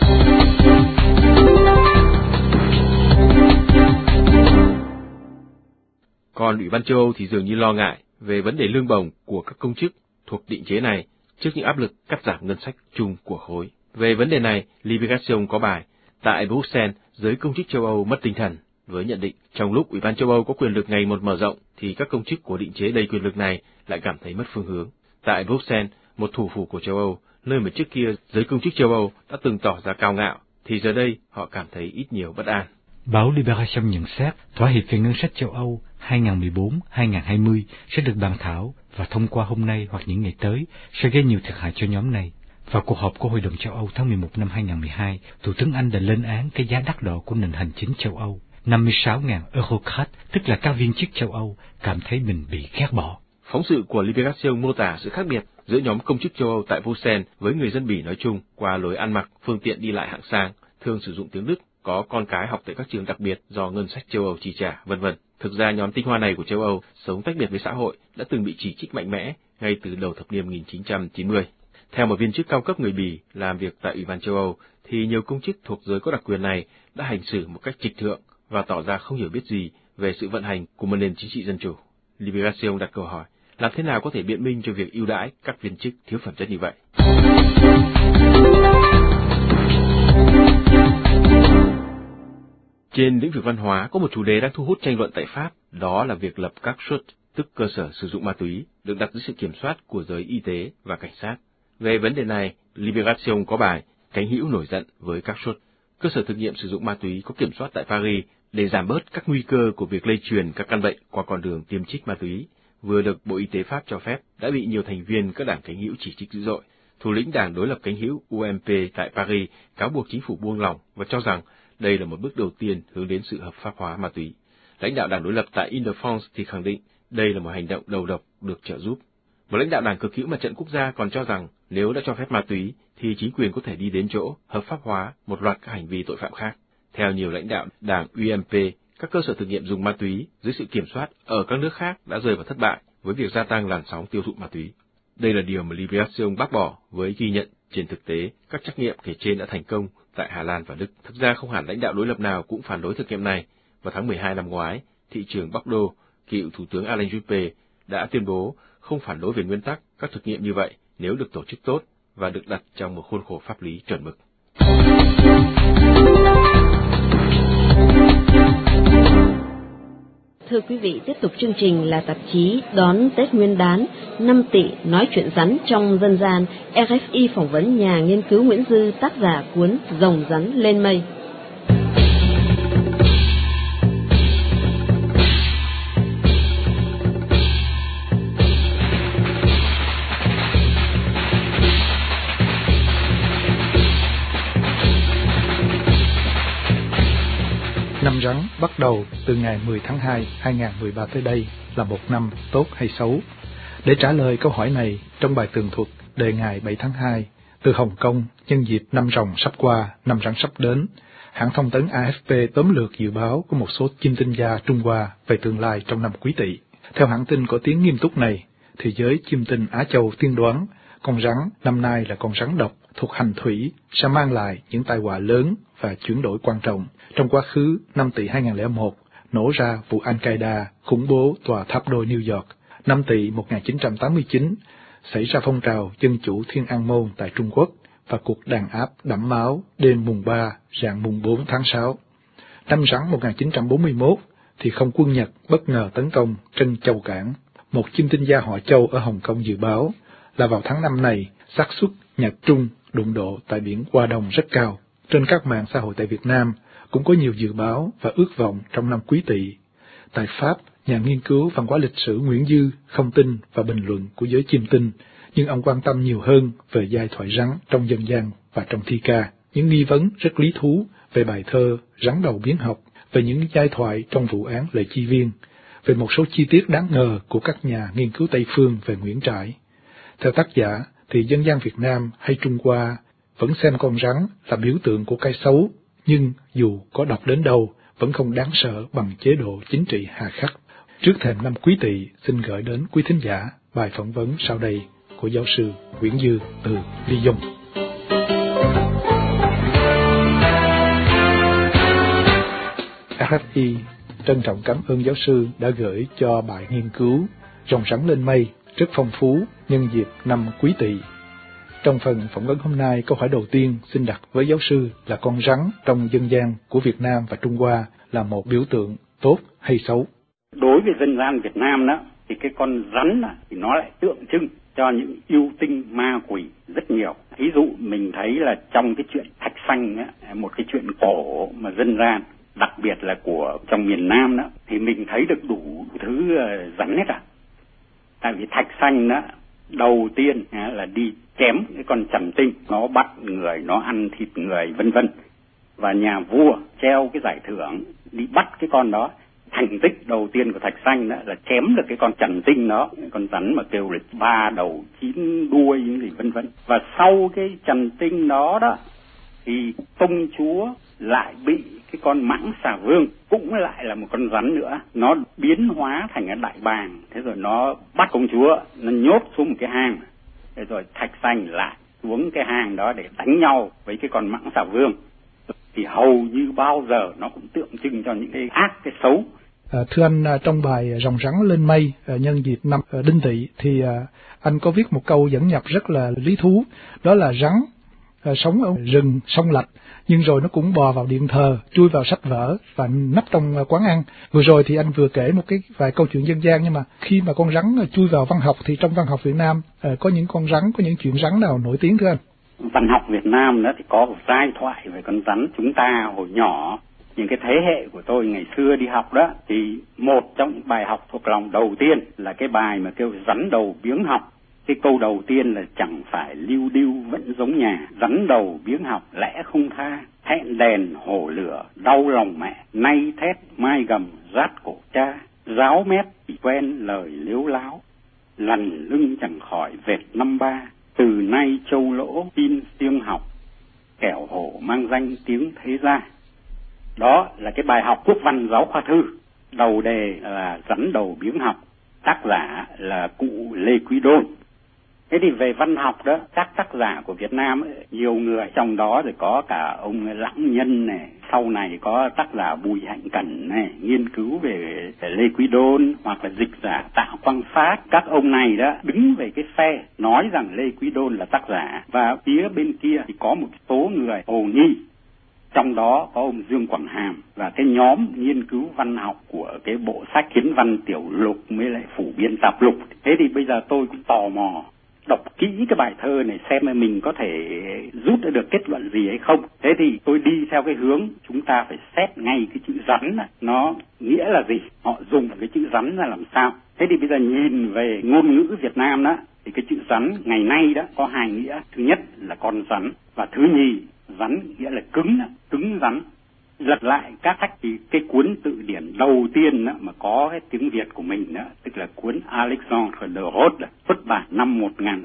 Còn Ủy ban châu Âu thì dường như lo ngại về vấn đề lương bổng của các công chức thuộc định chế này trước những áp lực cắt giảm ngân sách chung của khối. Về vấn đề này, Libération có bài tại Bruxelles, giới công chức châu Âu mất tinh thần, với nhận định trong lúc Ủy ban châu Âu có quyền lực ngày một mở rộng thì các công chức của định chế đầy quyền lực này lại cảm thấy mất phương hướng. Tại Bruxelles, một thủ phủ của châu Âu, nơi mà trước kia giới công chức châu Âu đã từng tỏ ra cao ngạo, thì giờ đây họ cảm thấy ít nhiều bất an. Báo Libération nhận xét thỏa hiệp về ngân sách châu Âu 2014-2020 sẽ được bàn thảo và thông qua hôm nay hoặc những ngày tới sẽ gây nhiều thiệt hại cho nhóm này. Vào cuộc họp của Hội đồng châu Âu tháng 11 năm 2012, Thủ tướng Anh đã lên án cái giá đắt đỏ của nền hành chính châu Âu. 56.000 eurocrat, tức là các viên chức châu Âu, cảm thấy mình bị ghét bỏ. Phóng sự của Libération mô tả sự khác biệt giữa nhóm công chức châu Âu tại Bruxelles với người dân Bỉ nói chung qua lối ăn mặc, phương tiện đi lại hạng sang, thường sử dụng tiếng Đức, có con cái học tại các trường đặc biệt do ngân sách châu Âu chi trả, v.v. Thực ra nhóm tinh hoa này của châu Âu sống tách biệt với xã hội đã từng bị chỉ trích mạnh mẽ ngay từ đầu thập niên 1990. Theo một viên chức cao cấp người Bỉ làm việc tại Ủy ban châu Âu, thì nhiều công chức thuộc giới có đặc quyền này đã hành xử một cách trịch thượng và tỏ ra không hiểu biết gì về sự vận hành của một nền chính trị dân chủ. Libération đặt câu hỏi, làm thế nào có thể biện minh cho việc ưu đãi các viên chức thiếu phẩm chất như vậy? Trên lĩnh vực văn hóa có một chủ đề đang thu hút tranh luận tại Pháp, đó là việc lập các chốt, tức cơ sở sử dụng ma túy, được đặt dưới sự kiểm soát của giới y tế và cảnh sát. Về vấn đề này, Libération có bài Cánh hữu nổi giận với các chốt. Cơ sở thực nghiệm sử dụng ma túy có kiểm soát tại Paris để giảm bớt các nguy cơ của việc lây truyền các căn bệnh qua con đường tiêm trích ma túy, vừa được Bộ Y tế Pháp cho phép, đã bị nhiều thành viên các đảng cánh hữu chỉ trích dữ dội. Thủ lĩnh đảng đối lập cánh hữu UMP tại Paris cáo buộc chính phủ buông lỏng và cho rằng đây là một bước đầu tiên hướng đến sự hợp pháp hóa ma túy. Lãnh đạo đảng đối lập tại Île-de-France thì khẳng định đây là một hành động đầu độc được trợ giúp. Một lãnh đạo đảng cực hữu Mặt trận Quốc gia còn cho rằng nếu đã cho phép ma túy thì chính quyền có thể đi đến chỗ hợp pháp hóa một loạt các hành vi tội phạm khác. Theo nhiều lãnh đạo đảng UMP, các cơ sở thử nghiệm dùng ma túy dưới sự kiểm soát ở các nước khác đã rơi vào thất bại với việc gia tăng làn sóng tiêu thụ ma túy. Đây là điều mà Libération bác bỏ với ghi nhận trên thực tế các trắc nghiệm kể trên đã thành công tại Hà Lan và Đức. Thực ra không hẳn lãnh đạo đối lập nào cũng phản đối thực nghiệm này. Vào tháng 12 năm ngoái, thị trưởng Bordeaux, cựu Thủ tướng Alain Juppé đã tuyên bố không phản đối về nguyên tắc các thực nghiệm như vậy nếu được tổ chức tốt và được đặt trong một khuôn khổ pháp lý chuẩn mực. Thưa quý vị, tiếp tục chương trình là tạp chí Đón Tết Nguyên đán 5 tỷ nói chuyện rắn trong dân gian. RFI phỏng vấn nhà nghiên cứu Nguyễn Dư, tác giả cuốn Rồng Rắn Lên Mây. Năm Rắn bắt đầu từ ngày 10 tháng 2, 2013 tới đây là một năm tốt hay xấu? Để trả lời câu hỏi này, trong bài tường thuật đề ngày 7 tháng 2 từ Hồng Kông nhân dịp năm Rồng sắp qua, năm Rắn sắp đến, hãng thông tấn AFP tóm lược dự báo của một số chiêm tinh gia Trung Hoa về tương lai trong năm Quý Tỵ. Theo hãng tin có tiếng nghiêm túc này, thì giới chiêm tinh Á Châu tiên đoán con rắn năm nay là con rắn độc thuộc hành thủy sẽ mang lại những tai họa lớn và chuyển đổi quan trọng. Trong quá khứ, năm Tỵ 2001, nổ ra vụ Al-Qaeda khủng bố tòa tháp đôi New York. Năm Tỵ 1989, xảy ra phong trào dân chủ Thiên An Môn tại Trung Quốc và cuộc đàn áp đẫm máu đêm mùng 3 rạng mùng 4 tháng 6. Năm Rắn 1941 thì không quân Nhật bất ngờ tấn công Trân Châu Cảng. Một chiêm tinh gia họ Châu ở Hồng Kông dự báo là vào tháng năm này, xác suất Nhật Trung đụng độ tại biển Hoa Đông rất cao. Trên các mạng xã hội tại Việt Nam cũng có nhiều dự báo và ước vọng trong năm Quý Tỵ. Tại Pháp, nhà nghiên cứu văn hóa lịch sử Nguyễn Dư không tin vào bình luận của giới chiêm tinh, nhưng ông quan tâm nhiều hơn về giai thoại rắn trong dân gian và trong thi ca, những nghi vấn rất lý thú về bài thơ Rắn đầu biến học, về những giai thoại trong vụ án Lệ Chi Viên, về một số chi tiết đáng ngờ của các nhà nghiên cứu Tây phương về Nguyễn Trãi. Theo tác giả, thì dân gian Việt Nam hay Trung Hoa vẫn xem con rắn là biểu tượng của cái xấu, nhưng dù có độc đến đâu, vẫn không đáng sợ bằng chế độ chính trị hà khắc. Trước thềm năm Quý Tỵ, xin gửi đến quý thính giả bài phỏng vấn sau đây của giáo sư Nguyễn Dư từ Lyon. RFI trân trọng cảm ơn giáo sư đã gửi cho bài nghiên cứu Rồng rắn lên mây rất phong phú nhân dịp năm Quý Tỵ. Trong phần phỏng vấn hôm nay, câu hỏi đầu tiên xin đặt với giáo sư là con rắn trong dân gian của Việt Nam và Trung Hoa là một biểu tượng tốt hay xấu? Đối với dân gian Việt Nam đó, thì cái con rắn đó, thì nó lại tượng trưng cho những yêu tinh ma quỷ rất nhiều. Ví dụ mình thấy là trong cái chuyện Thạch Sanh á, một cái chuyện cổ mà dân gian, đặc biệt là của trong miền Nam đó, thì mình thấy được đủ thứ rắn hết à. Tại vì Thạch Sanh đó, đầu tiên là đi chém cái con Trầm Tinh, nó bắt người, nó ăn thịt người, vân vân. Và nhà vua treo cái giải thưởng đi bắt cái con đó. Thành tích đầu tiên của Thạch Sanh đó là chém được cái con Trầm Tinh đó, con rắn mà kêu là 3 đầu 9 đuôi gì vân vân. Và sau cái Trầm Tinh đó đó thì công chúa lại bị cái con Mãng Xà Vương, cũng lại là một con rắn nữa, nó biến hóa thành cái đại bàng. Thế rồi nó bắt công chúa, nó nhốt xuống một cái hang. Thế rồi Thạch Sanh lại xuống cái hang đó để đánh nhau với cái con Mãng Xà Vương. Thì hầu như bao giờ nó cũng tượng trưng cho những cái ác, cái xấu. Thưa anh, trong bài Rồng rắn lên mây nhân dịp năm Đinh Tỵ thì anh có viết một câu dẫn nhập rất là lý thú, đó là rắn sống ở rừng sông lạch, nhưng rồi nó cũng bò vào điện thờ, chui vào sách vở và nấp trong quán ăn. Vừa rồi thì anh vừa kể một cái vài câu chuyện dân gian, nhưng mà khi mà con rắn chui vào văn học thì trong văn học Việt Nam có những con rắn, có những chuyện rắn nào nổi tiếng thưa anh? Văn học Việt Nam đó thì có một giai thoại về con rắn. Chúng ta hồi nhỏ, những cái thế hệ của tôi ngày xưa đi học đó, thì một trong những bài học thuộc lòng đầu tiên là cái bài mà kêu rắn đầu biếng học. Cái câu đầu tiên là chẳng phải lưu điêu vẫn giống nhà, rắn đầu biếng học lẽ không tha, thẹn đèn hổ lửa đau lòng mẹ, nay thét mai gầm rát cổ cha, ráo mép chỉ quen lời liếu láo, lằn lưng chẳng khỏi vệt năm ba, từ nay châu lỗ tin siêng học, kẻo hổ mang danh tiếng thế gia. Đó là cái bài học quốc văn giáo khoa thư, đầu đề là rắn đầu biếng học, tác giả là cụ Lê Quý Đôn. Thế thì về văn học đó, các tác giả của Việt Nam ấy, nhiều người, trong đó thì có cả ông Lãng Nhân này, sau này có tác giả Bùi Hạnh Cẩn này, nghiên cứu về Lê Quý Đôn, hoặc là dịch giả Tạ Quang Phát. Các ông này đó đứng về cái phe nói rằng Lê Quý Đôn là tác giả, và phía bên kia thì có một số người hồ nghi. Trong đó có ông Dương Quảng Hàm và cái nhóm nghiên cứu văn học của cái bộ sách Kiến Văn Tiểu Lục với lại Phủ Biên Tạp Lục. Thế thì bây giờ tôi cũng tò mò đọc kỹ cái bài thơ này xem mình có thể rút ra được kết luận gì hay không. Thế thì tôi đi theo cái hướng chúng ta phải xét ngay cái chữ rắn này, nó nghĩa là gì, họ dùng cái chữ rắn ra làm sao. Thế thì bây giờ nhìn về ngôn ngữ Việt Nam đó, thì cái chữ rắn ngày nay đó có hai nghĩa. Thứ nhất là con rắn, và thứ nhì rắn nghĩa là cứng đó, cứng rắn. Lật lại các sách thì cái cuốn tự điển đầu tiên đó, mà có cái tiếng Việt của mình đó, tức là cuốn Alexandre de Rhodes, xuất bản năm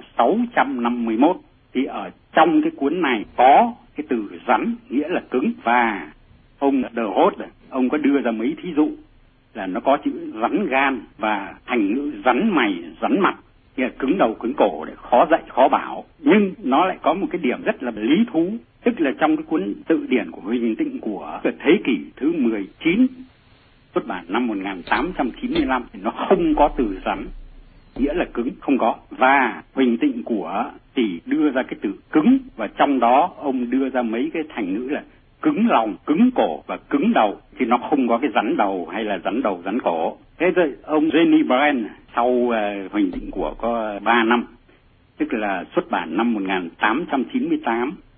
1651, thì ở trong cái cuốn này có cái từ rắn nghĩa là cứng, và ông de Rhodes ông có đưa ra mấy thí dụ là nó có chữ rắn gan và thành ngữ rắn mày rắn mặt, nghĩa là cứng đầu cứng cổ, để khó dạy khó bảo. Nhưng nó lại có một cái điểm rất là lý thú, tức là trong cái cuốn tự điển của Huỳnh Tịnh của thế kỷ thứ 19, xuất bản năm 1895, thì nó không có từ rắn nghĩa là cứng, không có. Và Huỳnh Tịnh của thì đưa ra cái từ cứng, và trong đó ông đưa ra mấy cái thành ngữ là cứng lòng, cứng cổ và cứng đầu, thì nó không có cái rắn đầu hay là rắn đầu rắn cổ. Thế rồi ông Jenny Brand sau Huỳnh Tịnh của có 3 năm, tức là xuất bản năm 1898,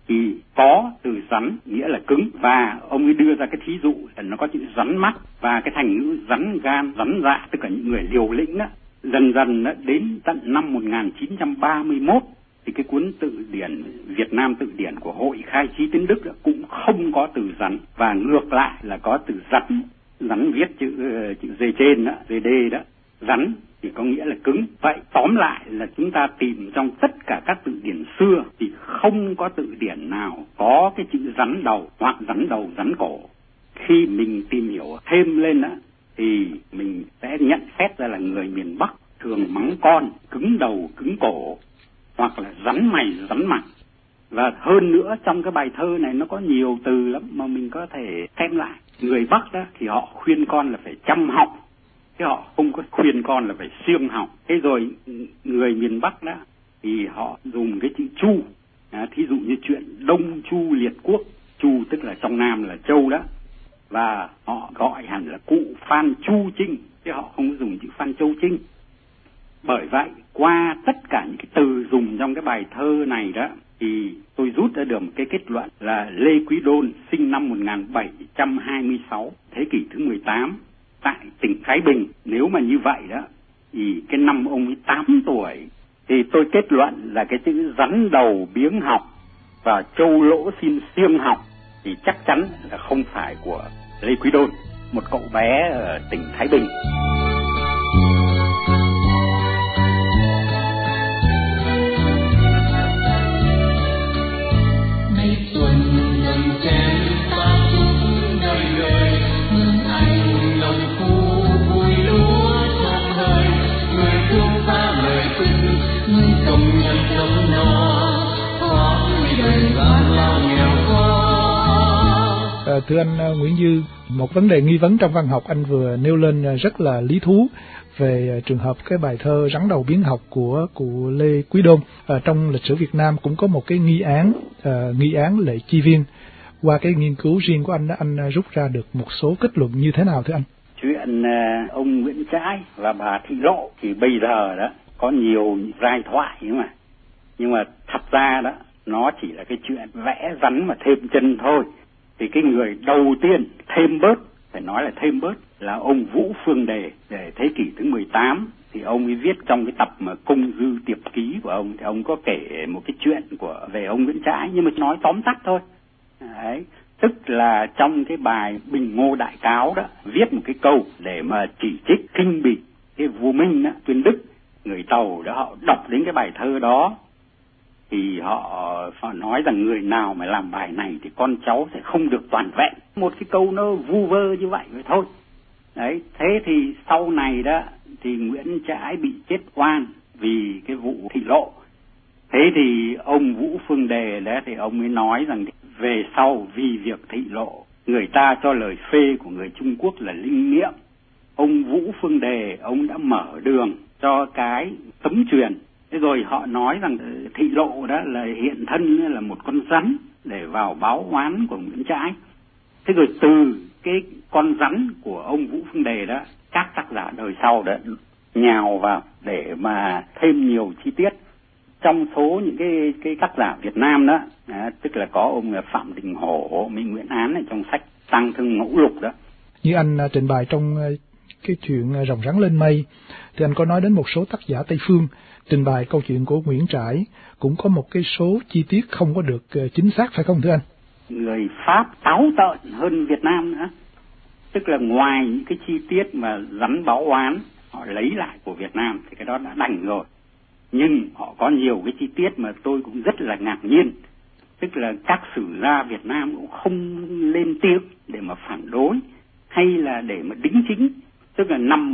thì có từ rắn nghĩa là cứng, và ông ấy đưa ra cái thí dụ là nó có chữ rắn mắt, và cái thành ngữ rắn gan, rắn dạ, tức là những người liều lĩnh đó. Dần dần đó, đến tận năm 1931 thì cái cuốn tự điển Việt Nam tự điển của Hội Khai Trí Tín Đức đó, cũng không có từ rắn, và ngược lại là có từ rắn. Rắn viết chữ D trên đó, D đó, rắn thì có nghĩa là cứng. Vậy tóm lại là chúng ta tìm trong tất cả các tự điển xưa thì không có tự điển nào có cái chữ rắn đầu hoặc rắn đầu rắn cổ. Khi mình tìm hiểu thêm lên đó thì mình sẽ nhận xét ra là người miền Bắc thường mắng con cứng đầu cứng cổ, hoặc là rắn mày rắn mặt. Và hơn nữa trong cái bài thơ này nó có nhiều từ lắm mà mình có thể xem lại. Người Bắc đó thì họ khuyên con là phải chăm học, chứ họ không có khuyên con là phải siêng học. Thế rồi người miền Bắc đó thì họ dùng cái chữ Chu, thí dụ như chuyện Đông Chu Liệt Quốc, Chu tức là trong Nam là Châu đó, và họ gọi hẳn là cụ Phan Chu Trinh, chứ họ không có dùng chữ Phan Châu Trinh. Bởi vậy qua tất cả những cái từ dùng trong cái bài thơ này đó thì tôi rút ra được một cái kết luận là Lê Quý Đôn sinh năm 1726, thế kỷ thứ 18 tại tỉnh Thái Bình. Nếu mà như vậy đó thì cái năm ông ấy 8 tuổi thì tôi kết luận là cái chữ rắn đầu biếng học và châu lỗ xin siêng học thì chắc chắn là không phải của Lê Quý Đôn, một cậu bé ở tỉnh Thái Bình. Thưa anh Nguyễn Dư, một vấn đề nghi vấn trong văn học anh vừa nêu lên rất là lý thú về trường hợp cái bài thơ Rắn đầu biếng học của cụ Lê Quý Đôn. Trong lịch sử Việt Nam cũng có một cái nghi án Lệ Chi Viên. Qua cái nghiên cứu riêng của anh rút ra được một số kết luận như thế nào thưa anh? Chuyện ông Nguyễn Trãi và bà Thị Lộ thì bây giờ đó có nhiều giai thoại nhưng mà thật ra đó nó chỉ là cái chuyện vẽ rắn mà thêm chân thôi. Thì cái người đầu tiên thêm bớt, phải nói là thêm bớt, là ông Vũ Phương Đề, để thế kỷ thứ 18 thì ông ấy viết trong cái tập mà Công Dư Tiệp Ký của ông thì ông có kể một cái chuyện về ông Nguyễn Trãi, nhưng mà nói tóm tắt thôi. Đấy, tức là trong cái bài Bình Ngô Đại Cáo đó viết một cái câu để mà chỉ trích khinh bỉ cái vua Minh đó, Tuyên Đức. Người Tàu đó họ đọc đến cái bài thơ đó thì họ nói rằng người nào mà làm bài này thì con cháu sẽ không được toàn vẹn. Một cái câu nó vu vơ như vậy thôi. Đấy, thế thì sau này đó thì Nguyễn Trãi bị chết oan vì cái vụ Thị Lộ. Thế thì ông Vũ Phương Đề đó thì ông ấy nói rằng về sau vì việc Thị Lộ, người ta cho lời phê của người Trung Quốc là linh nghiệm. Ông Vũ Phương Đề ông đã mở đường cho cái tấm truyền. Thế rồi họ nói rằng Thị Lộ đó là hiện thân là một con rắn để vào báo oán của Nguyễn Trãi. Thế rồi từ cái con rắn của ông Vũ Phương Đề đó, các tác giả đời sau đã nhào vào để mà thêm nhiều chi tiết. Trong số những cái tác giả Việt Nam đó, tức là có ông Phạm Đình Hổ, Minh Nguyễn Án ở trong sách Tang Thương Ngẫu Lục đó. Như anh trình bày trong cái chuyện Rồng Rắn Lên Mây thì anh có nói đến một số tác giả Tây phương trình bày câu chuyện của Nguyễn Trãi cũng có một cái số chi tiết không có được chính xác, phải không thưa anh? Người Pháp táo tợn hơn Việt Nam nữa, tức là ngoài những cái chi tiết mà rắn báo oán họ lấy lại của Việt Nam thì cái đó đã đành rồi, nhưng họ có nhiều cái chi tiết mà tôi cũng rất là ngạc nhiên. Tức là các sử gia Việt Nam cũng không lên tiếng để mà phản đối hay là để mà đính chính. Tức là năm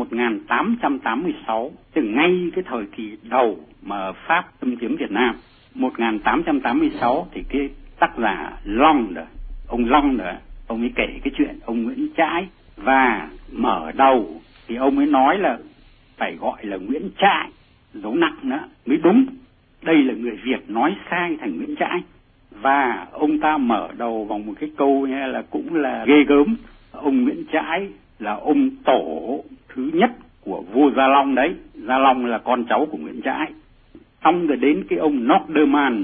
1886, từ ngay cái thời kỳ đầu mà Pháp xâm chiếm Việt Nam, 1886 thì cái tác giả ông Long ông ấy kể cái chuyện ông Nguyễn Trãi, và mở đầu thì ông ấy nói là phải gọi là Nguyễn Trãi, dấu nặng nữa mới đúng. Đây là người Việt nói sai thành Nguyễn Trãi. Và ông ta mở đầu bằng một cái câu là cũng là ghê gớm. Ông Nguyễn Trãi là ông tổ thứ nhất của vua Gia Long đấy. Gia Long là con cháu của Nguyễn Trãi. Xong rồi đến cái ông Norderman,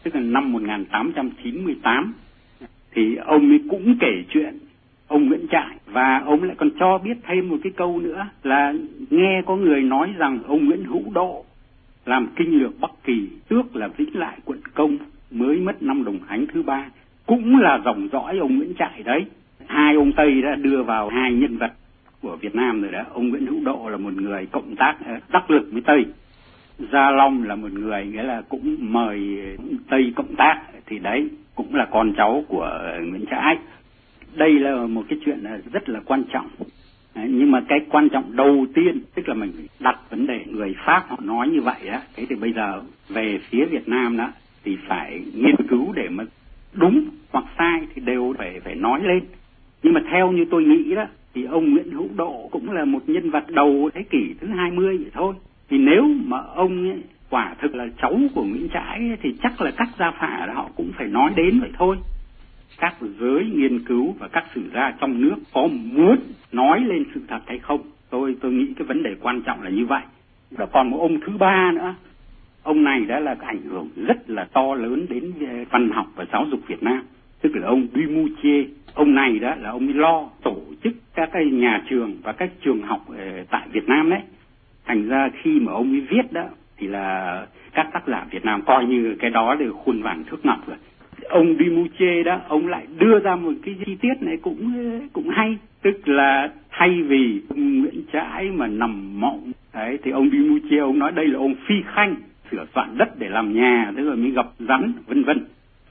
tức là năm 1898, thì ông ấy cũng kể chuyện ông Nguyễn Trãi, và ông lại còn cho biết thêm một cái câu nữa là nghe có người nói rằng ông Nguyễn Hữu Độ làm kinh lược Bắc Kỳ, tước là Vĩnh Lại quận Công, mới mất năm Đồng Khánh thứ 3, cũng là dòng dõi ông Nguyễn Trãi đấy. Hai ông Tây đã đưa vào hai nhân vật của Việt Nam rồi đó. Ông Nguyễn Hữu Độ là một người cộng tác đắc lực với Tây, Gia Long là một người nghĩa là cũng mời Tây cộng tác, thì đấy cũng là con cháu của Nguyễn Trãi. Đây là một cái chuyện rất là quan trọng. Nhưng mà cái quan trọng đầu tiên tức là mình đặt vấn đề người Pháp họ nói như vậy đó. Thế thì bây giờ về phía Việt Nam đó thì phải nghiên cứu để mà đúng hoặc sai thì đều phải nói lên. Nhưng mà theo như tôi nghĩ đó thì ông Nguyễn Hữu Độ cũng là một nhân vật đầu thế kỷ thứ 20 vậy thôi. Thì nếu mà ông ấy quả thực là cháu của Nguyễn Trãi thì chắc là các gia phả họ cũng phải nói đến vậy thôi. Các giới nghiên cứu và các sử gia trong nước có muốn nói lên sự thật hay không? Tôi nghĩ cái vấn đề quan trọng là như vậy. Và còn một ông thứ ba nữa, ông này đã là ảnh hưởng rất là to lớn đến văn học và giáo dục Việt Nam, tức là ông Dumoutier. Ông này đó là ông lo tổ chức các cái nhà trường và các trường học tại Việt Nam đấy. Thành ra khi mà ông ấy viết đó thì là các tác giả Việt Nam coi như cái đó là khuôn vàng thước ngọc rồi. Ông Dumoutier đó, ông lại đưa ra một cái chi tiết này cũng hay, tức là thay vì ông Nguyễn Trãi mà nằm mộng đấy, thì ông Dumoutier ông nói đây là ông phi khanh sửa soạn đất để làm nhà, thế rồi mới gặp rắn vân vân.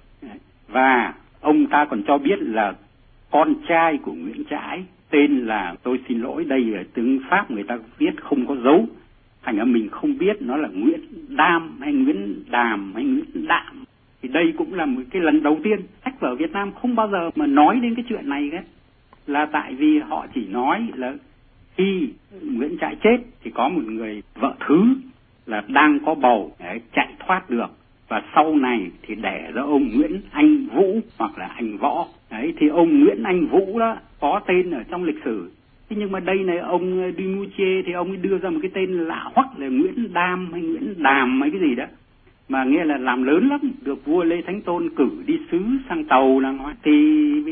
Và ông ta còn cho biết là con trai của Nguyễn Trãi tên là, tôi xin lỗi đây là tiếng Pháp người ta viết không có dấu, thành ra mình không biết nó là Nguyễn Đam hay Nguyễn Đàm hay Nguyễn Đạm. Thì đây cũng là một cái lần đầu tiên sách vở Việt Nam không bao giờ mà nói đến cái chuyện này hết, là tại vì họ chỉ nói là khi Nguyễn Trãi chết thì có một người vợ thứ là đang có bầu để chạy thoát được, và sau này thì đẻ ra ông Nguyễn Anh Vũ hoặc là Anh Võ đấy. Thì ông Nguyễn Anh Vũ đó có tên ở trong lịch sử, thế nhưng mà đây này ông Dumoutier thì ông ấy đưa ra một cái tên lạ hoắc là Nguyễn Đam hay Nguyễn Đàm mấy cái gì đó, mà nghĩa là làm lớn lắm, được vua Lê Thánh Tôn cử đi sứ sang Tàu là nói. Thì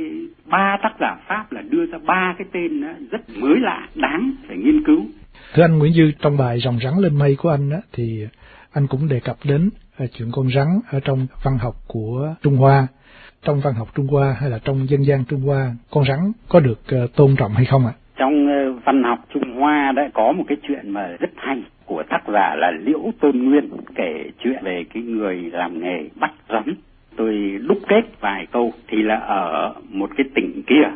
ba tác giả Pháp là đưa ra ba cái tên đó rất mới lạ, đáng phải nghiên cứu. Thưa anh Nguyễn Dư, trong bài Rồng Rắn Lên Mây của anh đó, thì anh cũng đề cập đến chuyện con rắn ở trong văn học của Trung Hoa. Trong văn học Trung Hoa hay là trong dân gian Trung Hoa, con rắn có được tôn trọng hay không ạ? Trong văn học Trung Hoa đã có một cái chuyện mà rất hay của tác giả là Liễu Tôn Nguyên, kể chuyện về cái người làm nghề bắt rắn. Tôi đúc kết vài câu thì là ở một cái tỉnh kia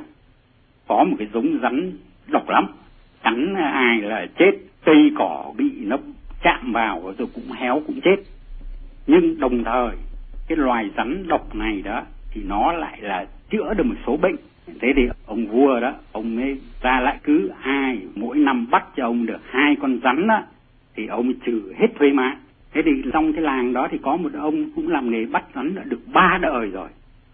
có một cái giống rắn độc lắm, cắn ai là chết, cây cỏ bị nó chạm vào rồi cũng héo cũng chết. Nhưng đồng thời cái loài rắn độc này đó thì nó lại là chữa được một số bệnh. Thế thì ông vua đó, ông ấy ra lại cứ ai mỗi năm bắt cho ông được 2 con rắn đó thì ông ấy trừ hết thuế má. Thế thì trong cái làng đó thì có một ông cũng làm nghề bắt rắn đã được 3 đời rồi,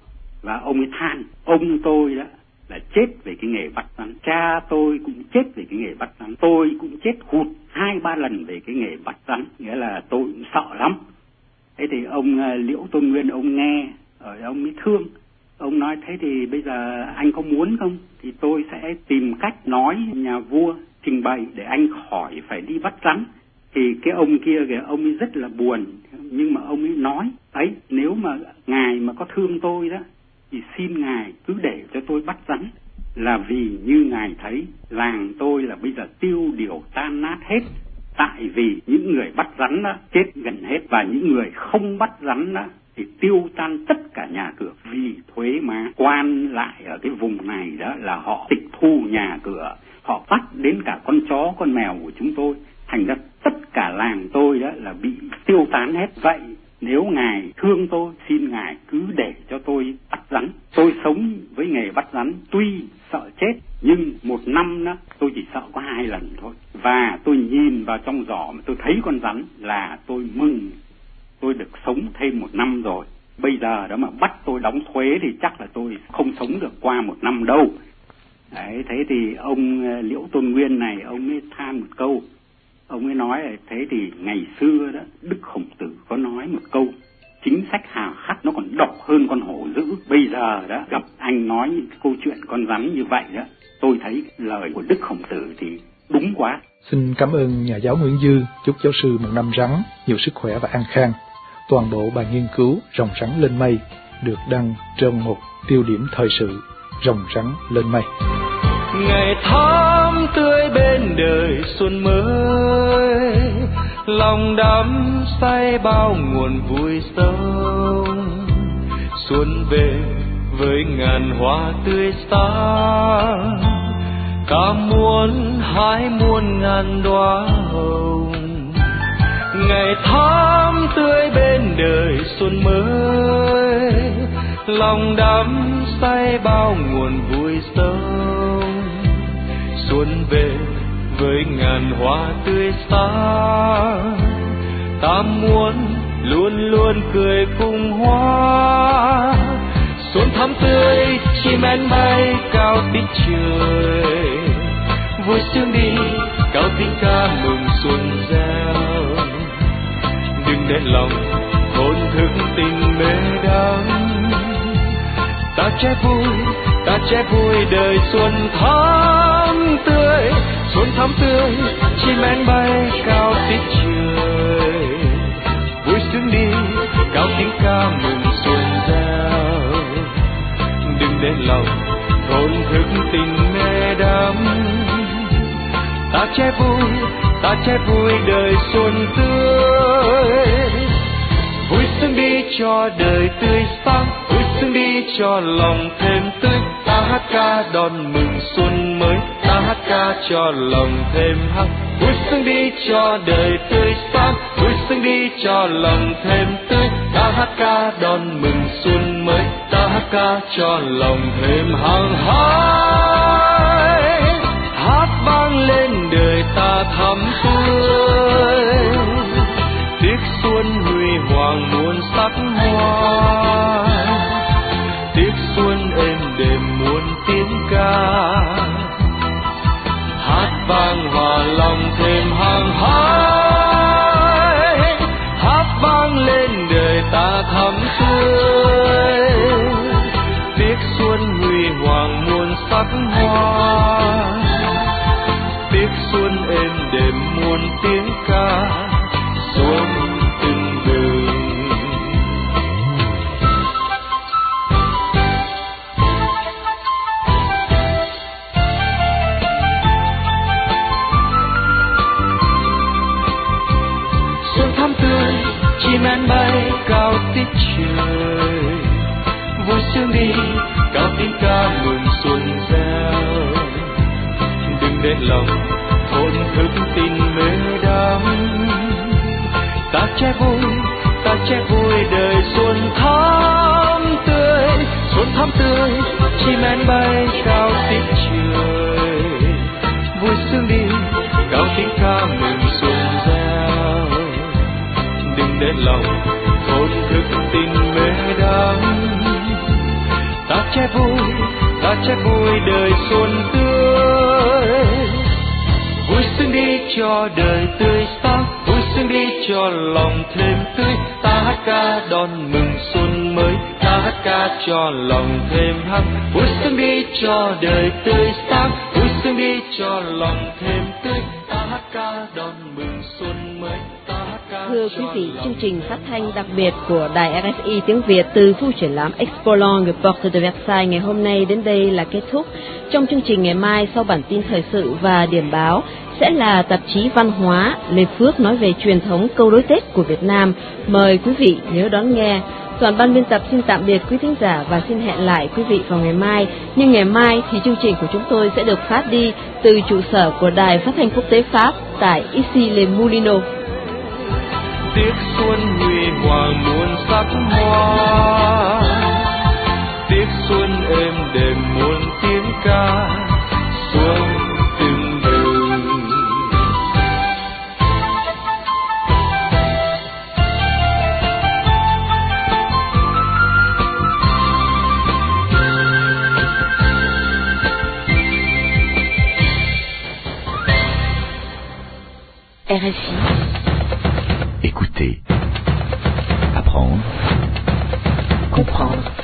và ông ấy than ông tôi đó là chết về cái nghề bắt rắn, cha tôi cũng chết về cái nghề bắt rắn, tôi cũng chết hụt 2-3 lần về cái nghề bắt rắn, nghĩa là tôi cũng sợ lắm. Thế thì ông Liễu Tôn Nguyên ông nghe rồi ông ấy thương, ông nói thế thì bây giờ anh có muốn không thì tôi sẽ tìm cách nói nhà vua trình bày để anh khỏi phải đi bắt rắn. Thì cái ông kia kìa, ông ấy rất là buồn, nhưng mà ông ấy nói ấy, nếu mà ngài mà có thương tôi đó thì xin ngài cứ để cho tôi bắt rắn, là vì như ngài thấy làng tôi là bây giờ tiêu điều tan nát hết, tại vì những người bắt rắn đó chết gần hết, và những người không bắt rắn đó thì tiêu tan tất cả nhà cửa, vì thuế má. Quan lại ở cái vùng này đó là họ tịch thu nhà cửa, họ bắt đến cả con chó con mèo của chúng tôi, thành ra tất cả làng tôi đó là bị tiêu tán hết. Vậy nếu ngài thương tôi, xin ngài cứ để cho tôi bắt rắn. Tôi sống với nghề bắt rắn tuy sợ chết, nhưng 1 năm đó tôi chỉ sợ có 2 lần thôi, và tôi nhìn vào trong giỏ mà tôi thấy con rắn là tôi mừng, tôi được sống thêm 1 năm rồi. Bây giờ đó mà bắt tôi đóng thuế thì chắc là tôi không sống được qua 1 năm đâu. Đấy, thế thì ông Liễu Tôn Nguyên này ông ấy than một câu, ông ấy nói là thế thì ngày xưa đó Đức Khổng Tử có nói một câu: chính sách hà khắc nó còn độc hơn con hổ dữ. Bây giờ đó gặp anh nói những câu chuyện con rắn như vậy đó, tôi thấy lời của Đức Khổng Tử thì đúng quá. Xin cảm ơn nhà giáo Nguyễn Dư, chúc giáo sư một năm rắn nhiều sức khỏe và an khang. Toàn bộ bài nghiên cứu Rồng rắn lên mây được đăng trong một tiêu điểm thời sự Rồng rắn lên mây. Ngày tháng tươi bên đời xuân mới, lòng đắm say bao nguồn vui sông. Xuân về với ngàn hoa tươi sáng, ta muốn hái muôn ngàn đóa hồng. Ngày tháng tươi bên đời xuân mới, lòng đắm say bao nguồn vui sông. Xuân về với ngàn hoa tươi sáng, ta muốn luôn luôn cười cùng hoa. Xuân thắm tươi chim én bay cao tít trời, vui sướng đi cao tiếng ca mừng xuân reo. Đừng để lòng thổn thức tình mê đắm, ta trẻ vui đời xuân thắm tươi. Xuân thắm tươi chim én bay cao tít trời, vui sướng đi cao tiếng ca mừng xuân reo. Đừng để lòng thổn thức tình mê đắm, ta trẻ vui đời xuân tươi. Vui sướng đi cho đời tươi sáng, vui sướng đi cho lòng thêm tươi. Ta hát ca đón mừng xuân mới, ta hát ca cho lòng thêm hăng. Vui sướng đi cho đời tươi sáng, vui sướng đi cho lòng thêm tươi. Ta hát ca đón mừng xuân mới, ta hát ca cho lòng thêm hăng hái. Hát vang lên đời ta thắm tươi, tiếc xuân huy hoàng muôn sắc hoa. Tiếc xuân êm đềm muôn tiếng ca, hát vang hòa lòng thêm hăng hái. Hát vang lên đời ta thắm tươi, tiếc xuân huy hoàng muôn sắc hoa. Tiếc xuân êm đềm muôn tiếng ca, xuân từng đường. Xuân thắm tươi chim én bay cao tít trời, vui sướng đi cao tiếng ca mừng xuân reo. Đừng để lòng thổn thức tình mê đắm, ta trẻ vui đời xuân thắm tươi. Xuân thắm tươi chim én bay cao tít trời, vui sướng đi cao tiếng ca mừng xuân reo. Đừng để lòng thổn thức tình mê đắm, ta trẻ vui đời xuân tươi. Vui sướng đi cho đời tươi sáng, vui sướng đi cho lòng thêm tươi. Ta hát ca đón mừng xuân mới, ta hát ca cho lòng thêm hăng. Vui sướng đi cho đời tươi sáng, vui sướng đi cho lòng thêm tươi. Ta hát ca đón mừng xuân mới. Thưa quý vị, chương trình phát thanh đặc biệt của Đài RFI tiếng Việt từ khu triển lãm Expo Longue Porte de Versailles ngày hôm nay đến đây là kết thúc. Trong chương trình ngày mai, sau bản tin thời sự và điểm báo, sẽ là tạp chí văn hóa Lê Phước nói về truyền thống câu đối Tết của Việt Nam. Mời quý vị nhớ đón nghe. Toàn ban biên tập xin tạm biệt quý thính giả và xin hẹn lại quý vị vào ngày mai. Nhưng ngày mai thì chương trình của chúng tôi sẽ được phát đi từ trụ sở của Đài Phát thanh Quốc tế Pháp tại Issy-les-Moulineaux. Tiếc xuân huy hoàng muôn sắc hoa, tiếc xuân êm đềm muôn tiếng ca, xuân từng đường. RFI. Écoutez. Apprendre. Comprendre. Comprendre.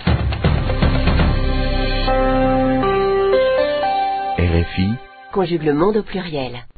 RFI. Conjugue le monde au pluriel.